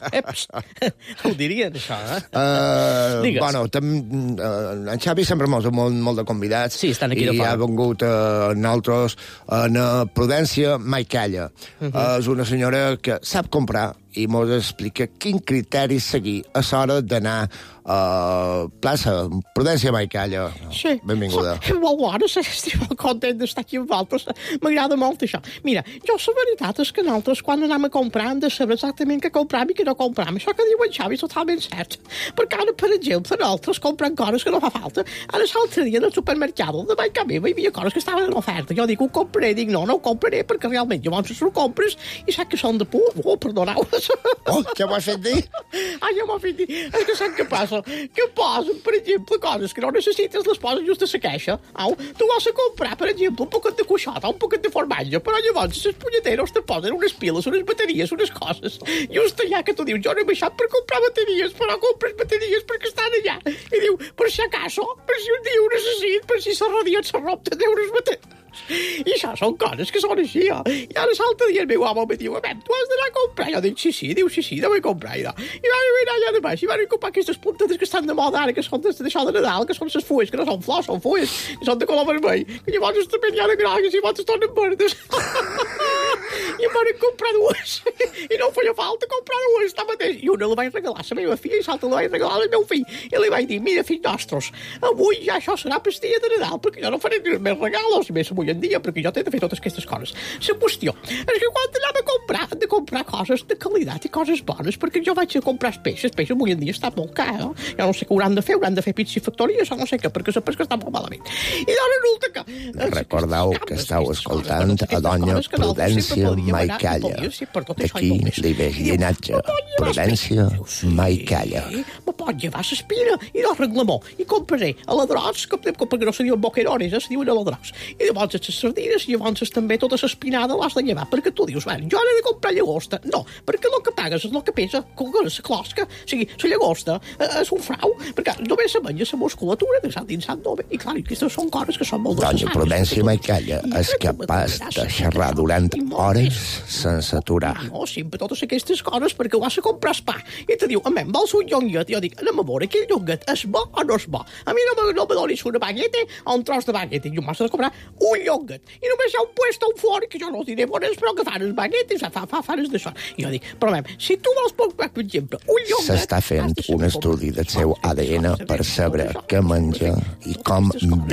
Speaker 18: eh? Ho dirien, això, eh?
Speaker 4: Bueno, en Xavi sempre mos molt, molt de convidats.
Speaker 18: Sí, estan aquí de fora.
Speaker 4: I ha vengut nosaltres en Prudència Maicalla. És una senyora que sap comprar i mos explica quin criteri seguir a l'hora d'anar a plaça Prudència Maicalla.
Speaker 18: Sí.
Speaker 4: Benvinguda.
Speaker 18: Molt bona, estic molt content d'estar aquí amb vosaltres. M'agrada molt això. Mira, jo la veritat és que nosaltres quan anem a comprar hem de saber exactament què compram i què no compram. Això que diu en Xavi és totalment cert. Perquè ara, per exemple, nosaltres comprem coses que no fa falta. Ara l'altre dia en el supermercat de Banca Meva hi havia coses que estaven en oferta. Jo dic, ho compraré, dic, no, no ho compraré perquè realment llavors ho compres i saps que són de por. Oh, perdoneu.
Speaker 4: Oh, què m'ho has fet dir?
Speaker 18: Ah, ja m'ho has fet dir. És que saps què passa? Que posen, per exemple, coses que no necessites, les posen just a la caixa. Au, tu vas a comprar, per exemple, un poquet de cuixota, un poquet de formatge, però llavors les punyeteros te posen unes piles, unes bateries, unes coses. Just allà que tu dius, jo no he baixat per comprar bateries, però compres bateries perquè estan allà. I diu, per si acaso, per si un dia ho necessit, per si s'ha radiat la roba, te unes bateries. I això són coses que són així, eh? I ara l'altre dia el meu home em diu, a veure, tu has d'anar a comprar. Jo dic, sí, sí, diu, sí, sí, devo comprar. I van mirar allà de baix, i van comprar aquestes puntetes que estan de moda ara, que són d'això de Nadal, que són les fulles, que no són flors, són fulles, que són de color vermell, que llavors també n'hi ha de grogues i llavors es tornen verdes. I em van comprar dues. I no feia falta comprar dues, està mateix. I una la vaig regalar a la meva filla i l'altra la vaig regalar al meu fill. I li vaig dir, mira, fills nostres, avui ja això serà pastia de Nadal, perquè jo no faré més regalos, més avui en dia, perquè jo t'he de fer totes aquestes coses. La qüestió és que quan anem a comprar, hem de comprar coses de qualitat i coses bones, perquè jo vaig a comprar el peix, el peix avui en dia està molt car, no? Jo no sé què hauran de fer, hauran de fer piscifactories o no sé què, perquè la pesca està molt malament. I doncs resulta que...
Speaker 4: Recordeu que estàu escoltant a doña Prudència Maicalla. Aquí li veig llinatge. Prudència Maicalla.
Speaker 18: Me pot llevar l'espina i no reclamó. I compraré a ladrots, perquè no se diuen boquerones, se diuen a ladrots. I llavors les sardines i llavors també tota l'espinada l'has de llevar, perquè tu dius, jo ara he de comprar llagosta. No, perquè el que pagues és el que pesa, com que és la closca. O sigui, la llagosta és un frau, perquè només se menja la musculatura de Sant Dins Sant Nove. I clar, aquestes són coses que són molt necessàries.
Speaker 4: Doña Prudència Maicalla és capaç de xerrar durant hores sense aturar.
Speaker 18: No, sempre totes aquestes coses, perquè ho has de comprar pa. I te diu, a mi, vols un llonguet? I jo dic, anem a veure, aquell llonguet és bo o no és bo? A mi no me, no me donis una baguete o un tros de baguete. Jo m'has de comprar un llonguet. I només hi ha un puesto, un forn, que jo no diré bones, però que fan els baguetes, fa, fa, fan els d'això. I jo dic, però a mi, si tu vols comprar, per exemple, un llonguet...
Speaker 4: S'està fent un estudi del seu A D N per saber què menja i com viu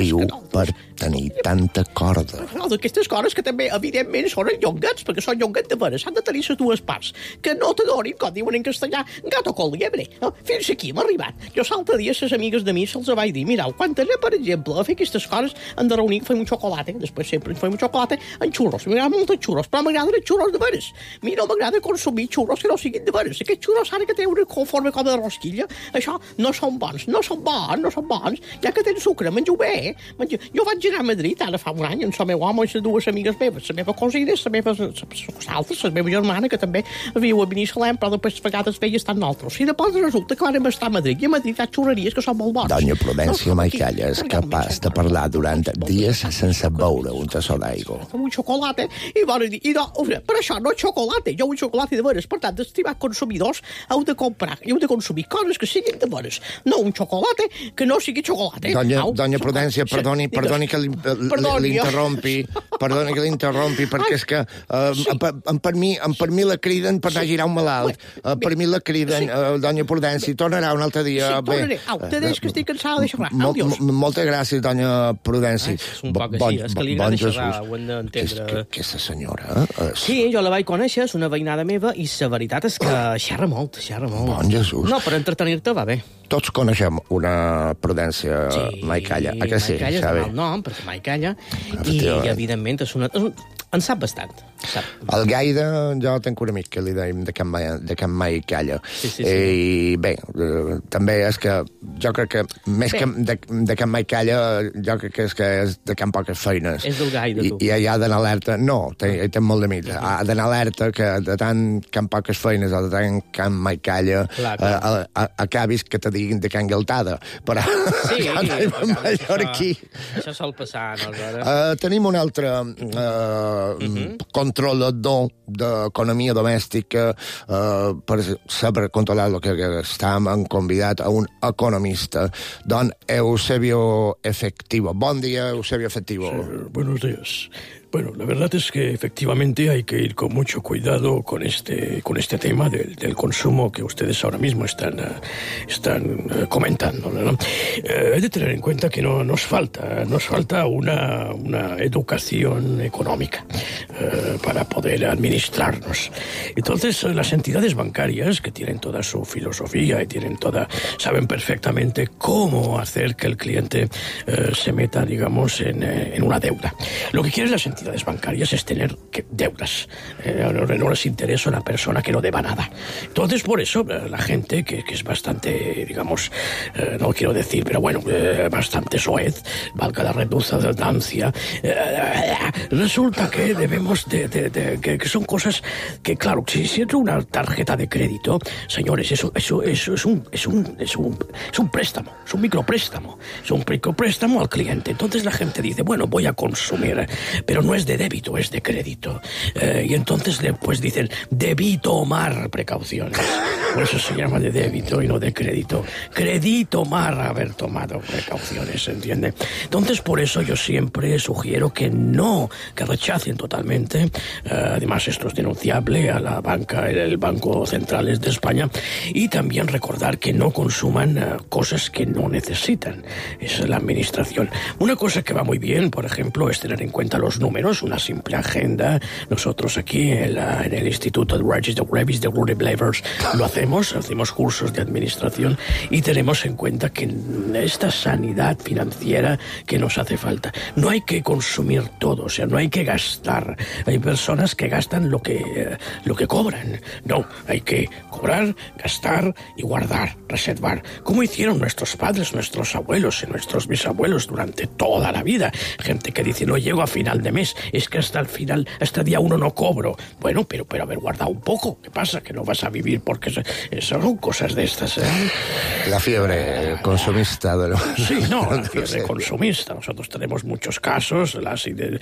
Speaker 4: per tenir tanta corda.
Speaker 18: No, d'aquestes coses que també, evidentment, són els llonguets, perquè són llonguets de veres, han de tenir les dues parts, que no t'adonin, com diuen en castellà, gato col liebre. No? Fins aquí hem arribat. Jo l'altre dia, les amigues de mi, se'ls vaig dir, mirau, quan anem, per exemple, a fer aquestes coses, hem de reunir, fem un xocolate, després sempre ens fem un xocolate en xurros. M'agrada molt els xurros, però m'agraden els xurros de veres. A mi no m'agrada consumir xurros que no siguin de veres. Aquests xurros ara que tenen una forma com de rosquilla, això no són bons, no són bons, no són bons, ja que tenen sucre, menjo bé. Menjo... Jo vaig anar a Madrid ara fa un any amb el meu home i les dues amigues meves, la meva cosina, la meva, les altres, la meva germana, que també viu a Binissalem, però després a vegades veia estar en altres. I després resulta que vam estar a Madrid, i a Madrid hi ha xurreries que són molt bons.
Speaker 4: Doña Prudència Maicalla és capaç de parlar durant dies sense beure un tassó d'aigua.
Speaker 18: Amb un xocolate, i van dir, i no, per això no xocolate, jo vull xocolate de veres. Per tant, estimats consumidors, heu de comprar, heu de consumir coses que siguin de veres, no un xocolate que no sigui xocolate.
Speaker 4: Doña, doña Prudència, perdoni, perdoni que l'interrompi, perdoni que l'interrompi, perquè és que uh, per, per, mi, per mi la criden per anar a girar un malalt, uh, per mi la criden, uh, doña Prudència, tornarà un altre dia.
Speaker 18: Sí, tornaré. Au, te deix que estic cansada de xerrar.
Speaker 4: Mo, mo, moltes gràcies, doña Prudència.
Speaker 18: És un poc així, és que li agrada xerrar, ho hem d'entendre.
Speaker 4: Que, aquesta senyora... És...
Speaker 18: Sí, jo la vaig conèixer, és una veïnada meva, i la veritat és que xerra molt, xerra molt.
Speaker 4: Bon Jesús.
Speaker 18: No, per entretenir-te va bé.
Speaker 4: Tots coneixem una Prudència sí, Maicalla, a que sí,
Speaker 18: Maicalla és el nom, perquè Maicalla, i, i evidentment és una... En sap bastant. Sap.
Speaker 4: El Gaida, jo tenc un amic que li deim de Can, de Can Maicalla.
Speaker 18: Sí, sí, sí.
Speaker 4: I bé, eh, també és que jo crec que més bé. que de, de Can Maicalla, jo crec que és que és de Can Poques Feines.
Speaker 18: És del Gaida, tu.
Speaker 4: I, i allà d'anar alerta, no, hi té molt de mit. Ha d'anar alerta que de tant Can Poques Feines o de tant Can Maicalla
Speaker 18: clar, clar.
Speaker 4: Eh, a, a, acabis que te diguin de Can Galtada. Però
Speaker 18: sí,
Speaker 4: mallorquí.
Speaker 18: Això, això sol passar, no?
Speaker 4: Uh, tenim un altre... Uh, Uh-huh. controlador d'economia domèstica uh, per saber controlar el que, que estàvem convidat a un economista, don Eusebio Efectivo. Bon dia, Eusebio Efectivo.
Speaker 19: Sí, buenos días. Bueno, la verdad es que efectivamente hay que ir con mucho cuidado con este, con este tema del, del consumo que ustedes ahora mismo están, uh, están uh, comentando, ¿no? Eh, hay de tener en cuenta que no, nos falta, nos falta una, una educación económica uh, para poder administrarnos. Entonces, las entidades bancarias, que tienen toda su filosofía y tienen toda, saben perfectamente cómo hacer que el cliente uh, se meta, digamos, en, en una deuda. Lo que quieren las entidades entidades bancarias es tener que, deudas. Eh, no, no les interesa una persona que no deba nada. Entonces, por eso, la gente que, que es bastante, digamos, eh, no quiero decir, pero bueno, eh, bastante soez, valga la redundancia, eh, resulta que debemos de, de, de que, que son cosas que, claro, si siendo una tarjeta de crédito, señores, eso, eso, eso es un, es un, es un, es un préstamo, es un micropréstamo, es un micropréstamo al cliente. Entonces la gente dice, bueno, voy a consumir, pero no es de débito, es de crédito. Eh, y entonces le, pues dicen, debí tomar precauciones. Por eso se llama de débito y no de crédito. Credí tomar haber tomado precauciones, ¿entiende? Entonces, por eso yo siempre sugiero que no, que rechacen totalmente. Eh, además, esto es denunciable a la banca, el Banco Central de España. Y también recordar que no consuman eh, cosas que no necesitan. Esa es la administración. Una cosa que va muy bien, por ejemplo, es tener en cuenta los números, una simple agenda. Nosotros aquí en, la, en el Instituto de Register Revis de Blavers lo hacemos, hacemos cursos de administración y tenemos en cuenta que esta sanidad financiera que nos hace falta, no hay que consumir todo, o sea, no hay que gastar. Hay personas que gastan lo que, eh, lo que cobran. No, hay que cobrar, gastar y guardar, reservar, como hicieron nuestros padres, nuestros abuelos y nuestros bisabuelos durante toda la vida. Gente que dice, no llego a final de mes, es que hasta el final, hasta día uno no cobro. Bueno, pero, pero haber guardado un poco. ¿Qué pasa? Que no vas a vivir porque son cosas de estas, ¿eh?
Speaker 4: La fiebre consumista de los...
Speaker 19: Sí, no, la fiebre consumista. Nosotros tenemos muchos casos, las, eh,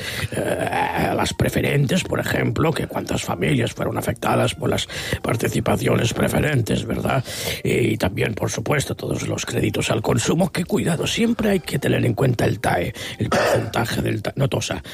Speaker 19: las preferentes, por ejemplo, que cuántas familias fueron afectadas por las participaciones preferentes, ¿verdad? Y también, por supuesto, todos los créditos al consumo. Que cuidado, siempre hay que tener en cuenta el T A E, el porcentaje del T A E. No tosa, por favor.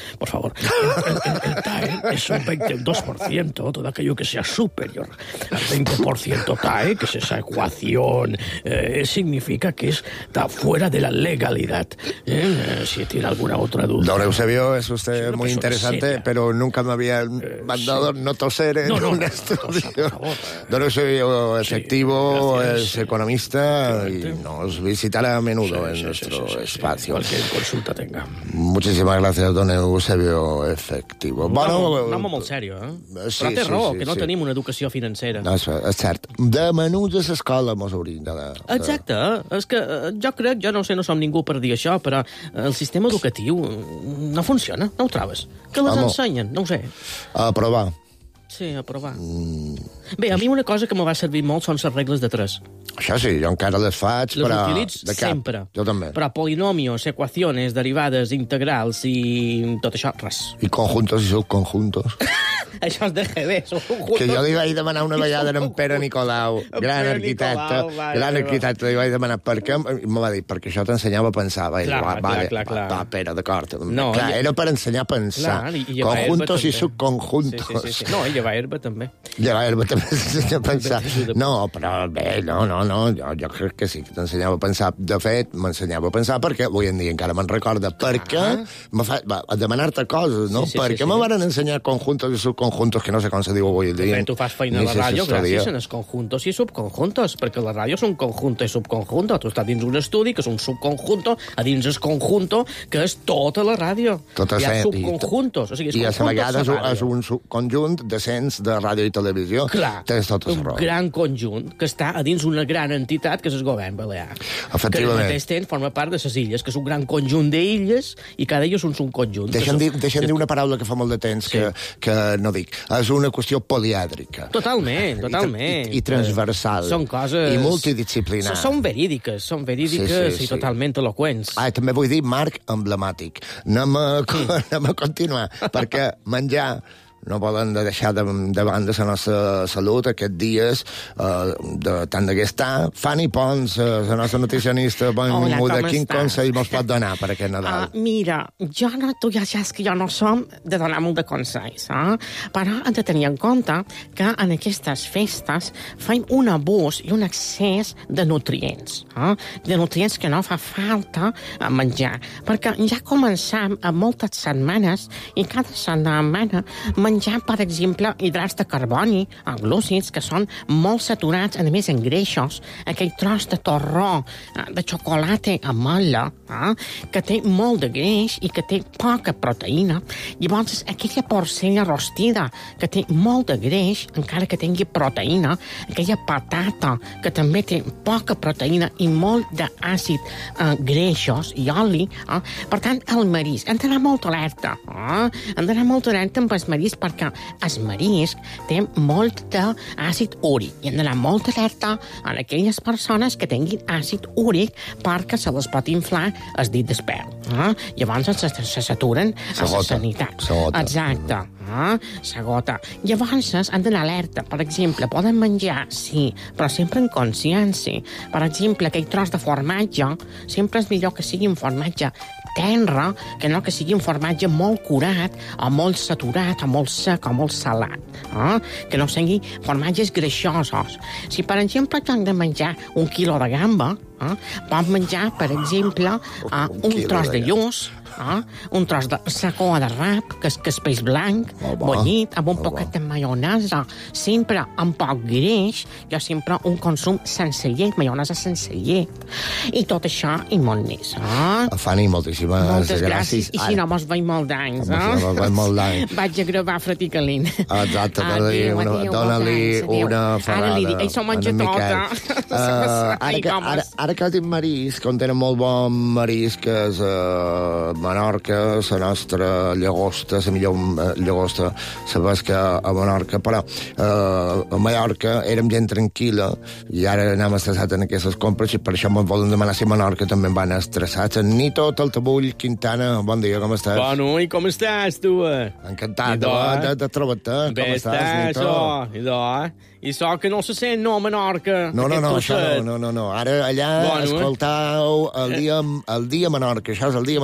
Speaker 19: favor. El, el, el, el T A E es un veintidós por ciento, todo aquello que sea superior al veinte por ciento T A E, que es esa ecuación, eh, significa que está fuera de la legalidad. Eh, si tiene alguna otra duda.
Speaker 4: Don Eusebio, es usted muy interesante,
Speaker 19: seria.
Speaker 4: pero nunca me había eh, mandado sí. no toser en
Speaker 19: no, no,
Speaker 4: un
Speaker 19: no,
Speaker 4: estudio.
Speaker 19: No, no, no,
Speaker 4: Don Eusebio, efectivo,
Speaker 19: sí,
Speaker 4: es economista y
Speaker 19: sí.
Speaker 4: nos visitará a menudo
Speaker 19: sí,
Speaker 4: en
Speaker 19: sí,
Speaker 4: nuestro
Speaker 19: sí, sí, sí,
Speaker 4: espacio.
Speaker 19: Sí. Cualquier consulta tenga.
Speaker 4: Muchísimas gracias, don Eusebio, efectivo.
Speaker 20: Un
Speaker 4: bueno,
Speaker 20: home, un home molt seriós, eh?
Speaker 4: Sí,
Speaker 20: Però té
Speaker 4: sí,
Speaker 20: raó,
Speaker 4: sí,
Speaker 20: que no
Speaker 4: sí.
Speaker 20: tenim una educació financera.
Speaker 4: No, és, és cert. De menuts a l'escola mos hauríem de... de...
Speaker 20: Exacte. És que eh, jo crec, jo no sé, no som ningú per dir això, però el sistema educatiu no funciona, no ho trobes? Que les
Speaker 4: Home.
Speaker 20: ensenyen? No ho sé.
Speaker 4: A provar.
Speaker 20: Sí, a provar. Mm. Bé, a mi una cosa que me va servir molt són les regles de tres.
Speaker 4: Això sí, jo encara les faig,
Speaker 20: Les
Speaker 4: però...
Speaker 20: utilitz
Speaker 4: de cap.
Speaker 20: sempre.
Speaker 4: Jo també.
Speaker 20: Però polinomios, ecuaciones, derivades, integrals i tot això, res.
Speaker 4: I conjuntos i subconjuntos.
Speaker 20: Això és de G B.
Speaker 4: Que jo li vaig demanar una vegada a en Pere Nicolau, gran
Speaker 20: Pere
Speaker 4: arquitecte,
Speaker 20: Nicolau, vale,
Speaker 4: gran
Speaker 20: vale.
Speaker 4: arquitecte, li vaig demanar per què... I me va dir, perquè això t'ensenyava a pensar. Vaig
Speaker 20: Clar,
Speaker 4: dir, va,
Speaker 20: clar,
Speaker 4: vale,
Speaker 20: clar, clar.
Speaker 4: Va, Pere, d'acord.
Speaker 20: No,
Speaker 4: clar,
Speaker 20: i-
Speaker 4: era per ensenyar a pensar.
Speaker 20: Clar, i- i llevar
Speaker 4: Conjuntos
Speaker 20: herba
Speaker 4: i
Speaker 20: també.
Speaker 4: subconjuntos.
Speaker 20: Sí, sí, sí, sí. No, i llevar herba també.
Speaker 4: Llevar herba també t'ensenya a pensar. No, però bé, no, no, no, jo, jo crec que sí que t'ensenyava a pensar. De fet, m'ensenyava a pensar perquè avui en dia encara me'n recorda. Perquè me fa, va, a demanar-te coses, no?
Speaker 20: Sí, sí,
Speaker 4: per
Speaker 20: sí,
Speaker 4: què
Speaker 20: sí.
Speaker 4: me van ensenyar conjuntos i subconjuntos, que no sé com se diu avui en dia.
Speaker 20: Bé, tu fas feina a
Speaker 4: Ni
Speaker 20: la
Speaker 4: se
Speaker 20: ràdio
Speaker 4: s'estudia.
Speaker 20: gràcies a els conjuntos i subconjuntos, perquè la ràdio és un conjunto i subconjunto. Tu estàs dins un estudi, que és un subconjunto, a dins el conjunto, que és tota la ràdio.
Speaker 4: Tota
Speaker 20: Hi ha
Speaker 4: se-
Speaker 20: subconjuntos. O sigui,
Speaker 4: I a
Speaker 20: conjuntos
Speaker 4: vegades
Speaker 20: de ràdio.
Speaker 4: és un su- conjunt de cents de ràdio i televisió.
Speaker 20: Clar,
Speaker 4: Tens tota la
Speaker 20: un
Speaker 4: raó.
Speaker 20: gran conjunt que està a dins una gran entitat que és el govern balear. Que
Speaker 4: Efectivament.
Speaker 20: al mateix temps forma part de les illes, que és un gran conjunt d'illes i cada illa és un subconjunt.
Speaker 4: Deixa'm
Speaker 20: Que
Speaker 4: dir,
Speaker 20: són-
Speaker 4: deixa'm dir una paraula que fa molt de temps que, que no dic. És una qüestió polièdrica.
Speaker 20: Totalment, totalment.
Speaker 4: I, i transversal.
Speaker 20: Són coses...
Speaker 4: I multidisciplinar.
Speaker 20: Són verídiques, són verídiques
Speaker 4: Sí, sí,
Speaker 20: i
Speaker 4: sí.
Speaker 20: totalment eloqüents.
Speaker 4: Ah, també vull dir marc emblemàtic. Anem a, anem a continuar, perquè menjar no volen de deixar de, de banda la nostra salut aquests dies, eh, de, tant de gastar. Fanny Pons, eh, la nostra nutricionista, benvinguda.
Speaker 21: com
Speaker 4: Quin
Speaker 21: estàs?
Speaker 4: consell mos pot donar per aquest Nadal?
Speaker 21: Uh, mira, jo no, tu ja saps que jo no som de donar molt de consells, eh? Però hem de tenir en compte que en aquestes festes fem un abús i un excés de nutrients, eh? de nutrients que no fa falta a menjar, perquè ja començam a moltes setmanes i cada setmana menjar, per exemple, hidrats de carboni, glúcids, que són molt saturats, a més en greixos, aquell tros de torró, eh, de xocolata ametlla, eh, que té molt de greix i que té poca proteïna. Llavors, aquella porcella rostida, que té molt de greix, encara que tingui proteïna, aquella patata, que també té poca proteïna i molt d'àcid eh, greixos i oli. Eh? Per tant, el marisc, hem d'anar molt alerta. Eh? Hem d'anar molt alerta amb el marisc, perquè el marisc té molt d'àcid úric i hem d'anar molt alerta en aquelles persones que tinguin àcid úric perquè se les pot inflar el dit del peu. Eh? Llavors se, se saturen a la
Speaker 4: S'agota.
Speaker 21: sanitat.
Speaker 4: S'agota.
Speaker 21: Exacte. Eh? S'agota. Llavors hem d'anar alerta. Per exemple, poden menjar, sí, però sempre en consciència. Per exemple, aquell tros de formatge, sempre és millor que sigui un formatge tenra, que no que sigui un formatge molt curat, o molt saturat, o molt sec, o molt salat. Eh? Que no sigui formatges greixosos. Si, per exemple, t'han de menjar un quilo de gamba, eh? pot menjar, per exemple, uh, un, un tros de lluç, eh? un tros de sacó de rap, que és, que és peix blanc, bullit, amb un poquet de maionesa, sempre amb poc greix, jo sempre un consum sense llet, maionesa sense llet, i tot això i molt més. Eh?
Speaker 4: Fanny, moltíssimes
Speaker 21: Moltes
Speaker 4: gràcies.
Speaker 21: gràcies. I si no mos veiem molt d'anys,
Speaker 4: Home, si no mos veiem molt d'anys.
Speaker 21: Vaig a gravar Fraticalint.
Speaker 4: Exacte,
Speaker 21: Adéu,
Speaker 4: dona-li una,
Speaker 21: adéu,
Speaker 4: dona-li
Speaker 21: molts anys, adéu.
Speaker 4: una
Speaker 21: Ara
Speaker 4: ferrada.
Speaker 21: li dic, això menja
Speaker 4: en Miquel.
Speaker 21: tota.
Speaker 4: Uh, ara, que, ara, ara que dic marisc, on tenen molt bon marisc, que és uh, Menorca, la nostra llagosta, la millor uh, llagosta, la pesca a Menorca, però uh, a Mallorca érem gent tranquil·la i ara anem estressats en aquestes compres i per això ens volen demanar si a Menorca també en van estressats. Nito Taltabull, Quintana, bon dia, com estàs?
Speaker 22: Bueno, i com estàs, tu?
Speaker 4: Encantat
Speaker 22: I do,
Speaker 4: de,
Speaker 22: eh?
Speaker 4: de, de trobar-te. Com
Speaker 22: Bé
Speaker 4: estàs,
Speaker 22: estàs,
Speaker 4: Nito?
Speaker 22: oh, i do, eh? I so que no se sent, no, a Menorca.
Speaker 4: No, no,
Speaker 22: aquest
Speaker 4: no, això
Speaker 22: trosset.
Speaker 4: no, no, no, no. Ara allà
Speaker 22: Bueno, eh?
Speaker 4: escoltau el dia, el dia Menorca, això és el dia Mallorca.
Speaker 22: Ah,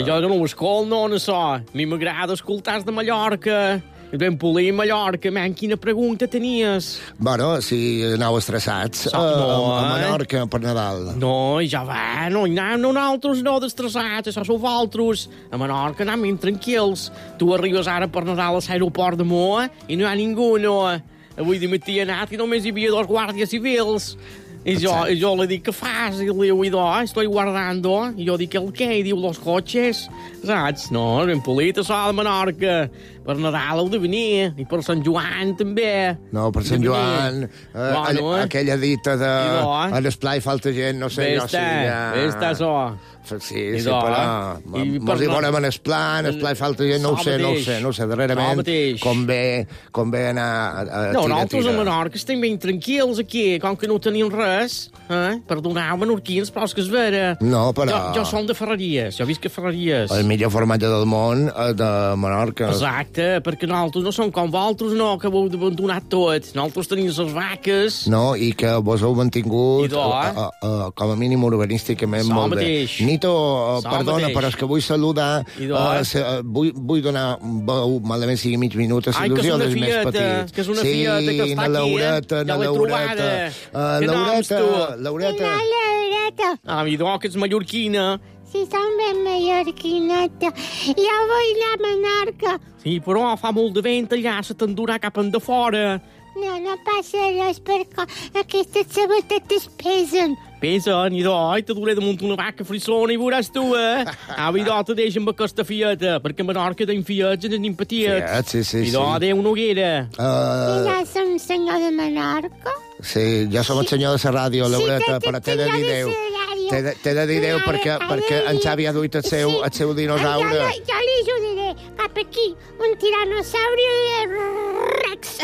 Speaker 22: jo no ho escolto, no, no so. A mi m'agrada escoltar de Mallorca. El ben polir Mallorca, man, quina pregunta tenies?
Speaker 4: Bueno, si aneu estressats
Speaker 22: So, no,
Speaker 4: a, a
Speaker 22: eh?
Speaker 4: Menorca per Nadal.
Speaker 22: No, ja va, no, anem nosaltres no d'estressats, això sou vosaltres. A Menorca anem ben tranquils. Tu arribes ara per Nadal a l'aeroport de Moa i no hi ha ningú, no. Avui de matí he anat i només hi havia dos guàrdies civils. I jo, i jo li dic, què fas? I li diu, estoy guardando. I jo dic, el què? I diu, los coches. Saps? No, ben polit, això de Menorca. Per Nadal heu de venir. I per Sant Joan, també.
Speaker 4: No, per Sant Joan, eh,
Speaker 22: Bueno, eh?
Speaker 4: aquella dita de...
Speaker 22: I do, eh?
Speaker 4: A l'esplai falta gent, no sé, jo si ja...
Speaker 22: Vés-te, això.
Speaker 4: Sí,
Speaker 22: I
Speaker 4: sí,
Speaker 22: do,
Speaker 4: però...
Speaker 22: I
Speaker 4: Mos hi
Speaker 22: per-
Speaker 4: veurem en esplai, en esplai falta gent, no ho
Speaker 22: Això
Speaker 4: sé, no ho
Speaker 22: mateix.
Speaker 4: sé, no ho sé, darrerament
Speaker 22: Això mateix.
Speaker 4: convé, convé anar a, a
Speaker 22: No,
Speaker 4: tira,
Speaker 22: nosaltres a
Speaker 4: tira.
Speaker 22: Menorca estem ben tranquils aquí, com que no tenim res, eh? Perdoneu, menorquins, però és que és vera.
Speaker 4: No, però-
Speaker 22: Jo, jo som de Ferreries, jo visc a Ferreries.
Speaker 4: El millor formatge del món eh, de Menorca.
Speaker 22: Exacte, perquè nosaltres no som com vosaltres, no, que heu abandonat tot. Nosaltres tenim les vaques.
Speaker 4: No, i que vos heu mantingut
Speaker 22: I do, eh?
Speaker 4: a, a, a, com a mínim urbanísticament
Speaker 22: Això
Speaker 4: molt
Speaker 22: mateix.
Speaker 4: bé. Nito, eh,
Speaker 22: Això
Speaker 4: perdona,
Speaker 22: mateix.
Speaker 4: però és que vull saludar,
Speaker 22: I do,
Speaker 4: eh,
Speaker 22: eh?
Speaker 4: se, eh, vull, vull donar veu, malament sigui mig minut, a
Speaker 22: Ai, que és
Speaker 4: il·lusió
Speaker 22: una
Speaker 4: dels més
Speaker 22: fieta,
Speaker 4: petits.
Speaker 22: que és una
Speaker 4: sí,
Speaker 22: fieta que està
Speaker 4: na
Speaker 22: aquí,
Speaker 4: Laureta,
Speaker 22: eh?
Speaker 4: na
Speaker 22: Ja l'he
Speaker 4: Laureta.
Speaker 22: trobada.
Speaker 4: Uh,
Speaker 22: Què noms,
Speaker 4: Laureta,
Speaker 22: tu?
Speaker 4: Laureta.
Speaker 11: Laureta.
Speaker 22: Ah, mi do, que ets mallorquina.
Speaker 11: Si som ben mallorquineta. Jo vull anar a Menorca.
Speaker 22: Sí, però fa molt de vent allà, se t'endurà cap en de fora.
Speaker 11: No, no passa res, perquè aquestes sabatetes pesen.
Speaker 22: Pesa, ni do, i te duré damunt una vaca frissona i veuràs tu, eh? Ah, i do, te deixen amb aquesta fieta, perquè a Menorca tenim fiets i tenim petiets.
Speaker 4: Fiat, sí, sí,
Speaker 22: I do,
Speaker 4: sí.
Speaker 22: adéu, Noguera.
Speaker 11: I
Speaker 4: Uh,
Speaker 11: ja som senyor de Menorca.
Speaker 4: sí, ja som el senyor de la ràdio, Laureta,
Speaker 11: Sí,
Speaker 4: però t'he de
Speaker 11: senyor
Speaker 4: dir
Speaker 11: de
Speaker 4: Déu.
Speaker 11: la ràdio.
Speaker 4: T'he de, t'he de dir Déu perquè, perquè en Xavi ha duit el seu, el seu dinosaure.
Speaker 11: Jo, jo li ajudaré. Cap aquí, un tiranosaurio de Rex.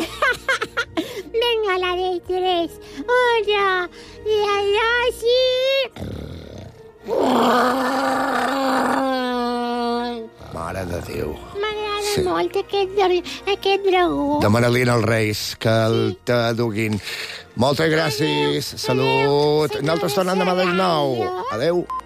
Speaker 11: Venga, la de tres. Una, y allá sí.
Speaker 4: Mare de Déu.
Speaker 11: M'agrada
Speaker 4: Sí.
Speaker 11: molt aquest, dra- aquest dragó.
Speaker 4: Demanant-li als Reis que el t'aduguin. Moltes gràcies. Salut. Nosaltres tornem demà a les nou. Adéu.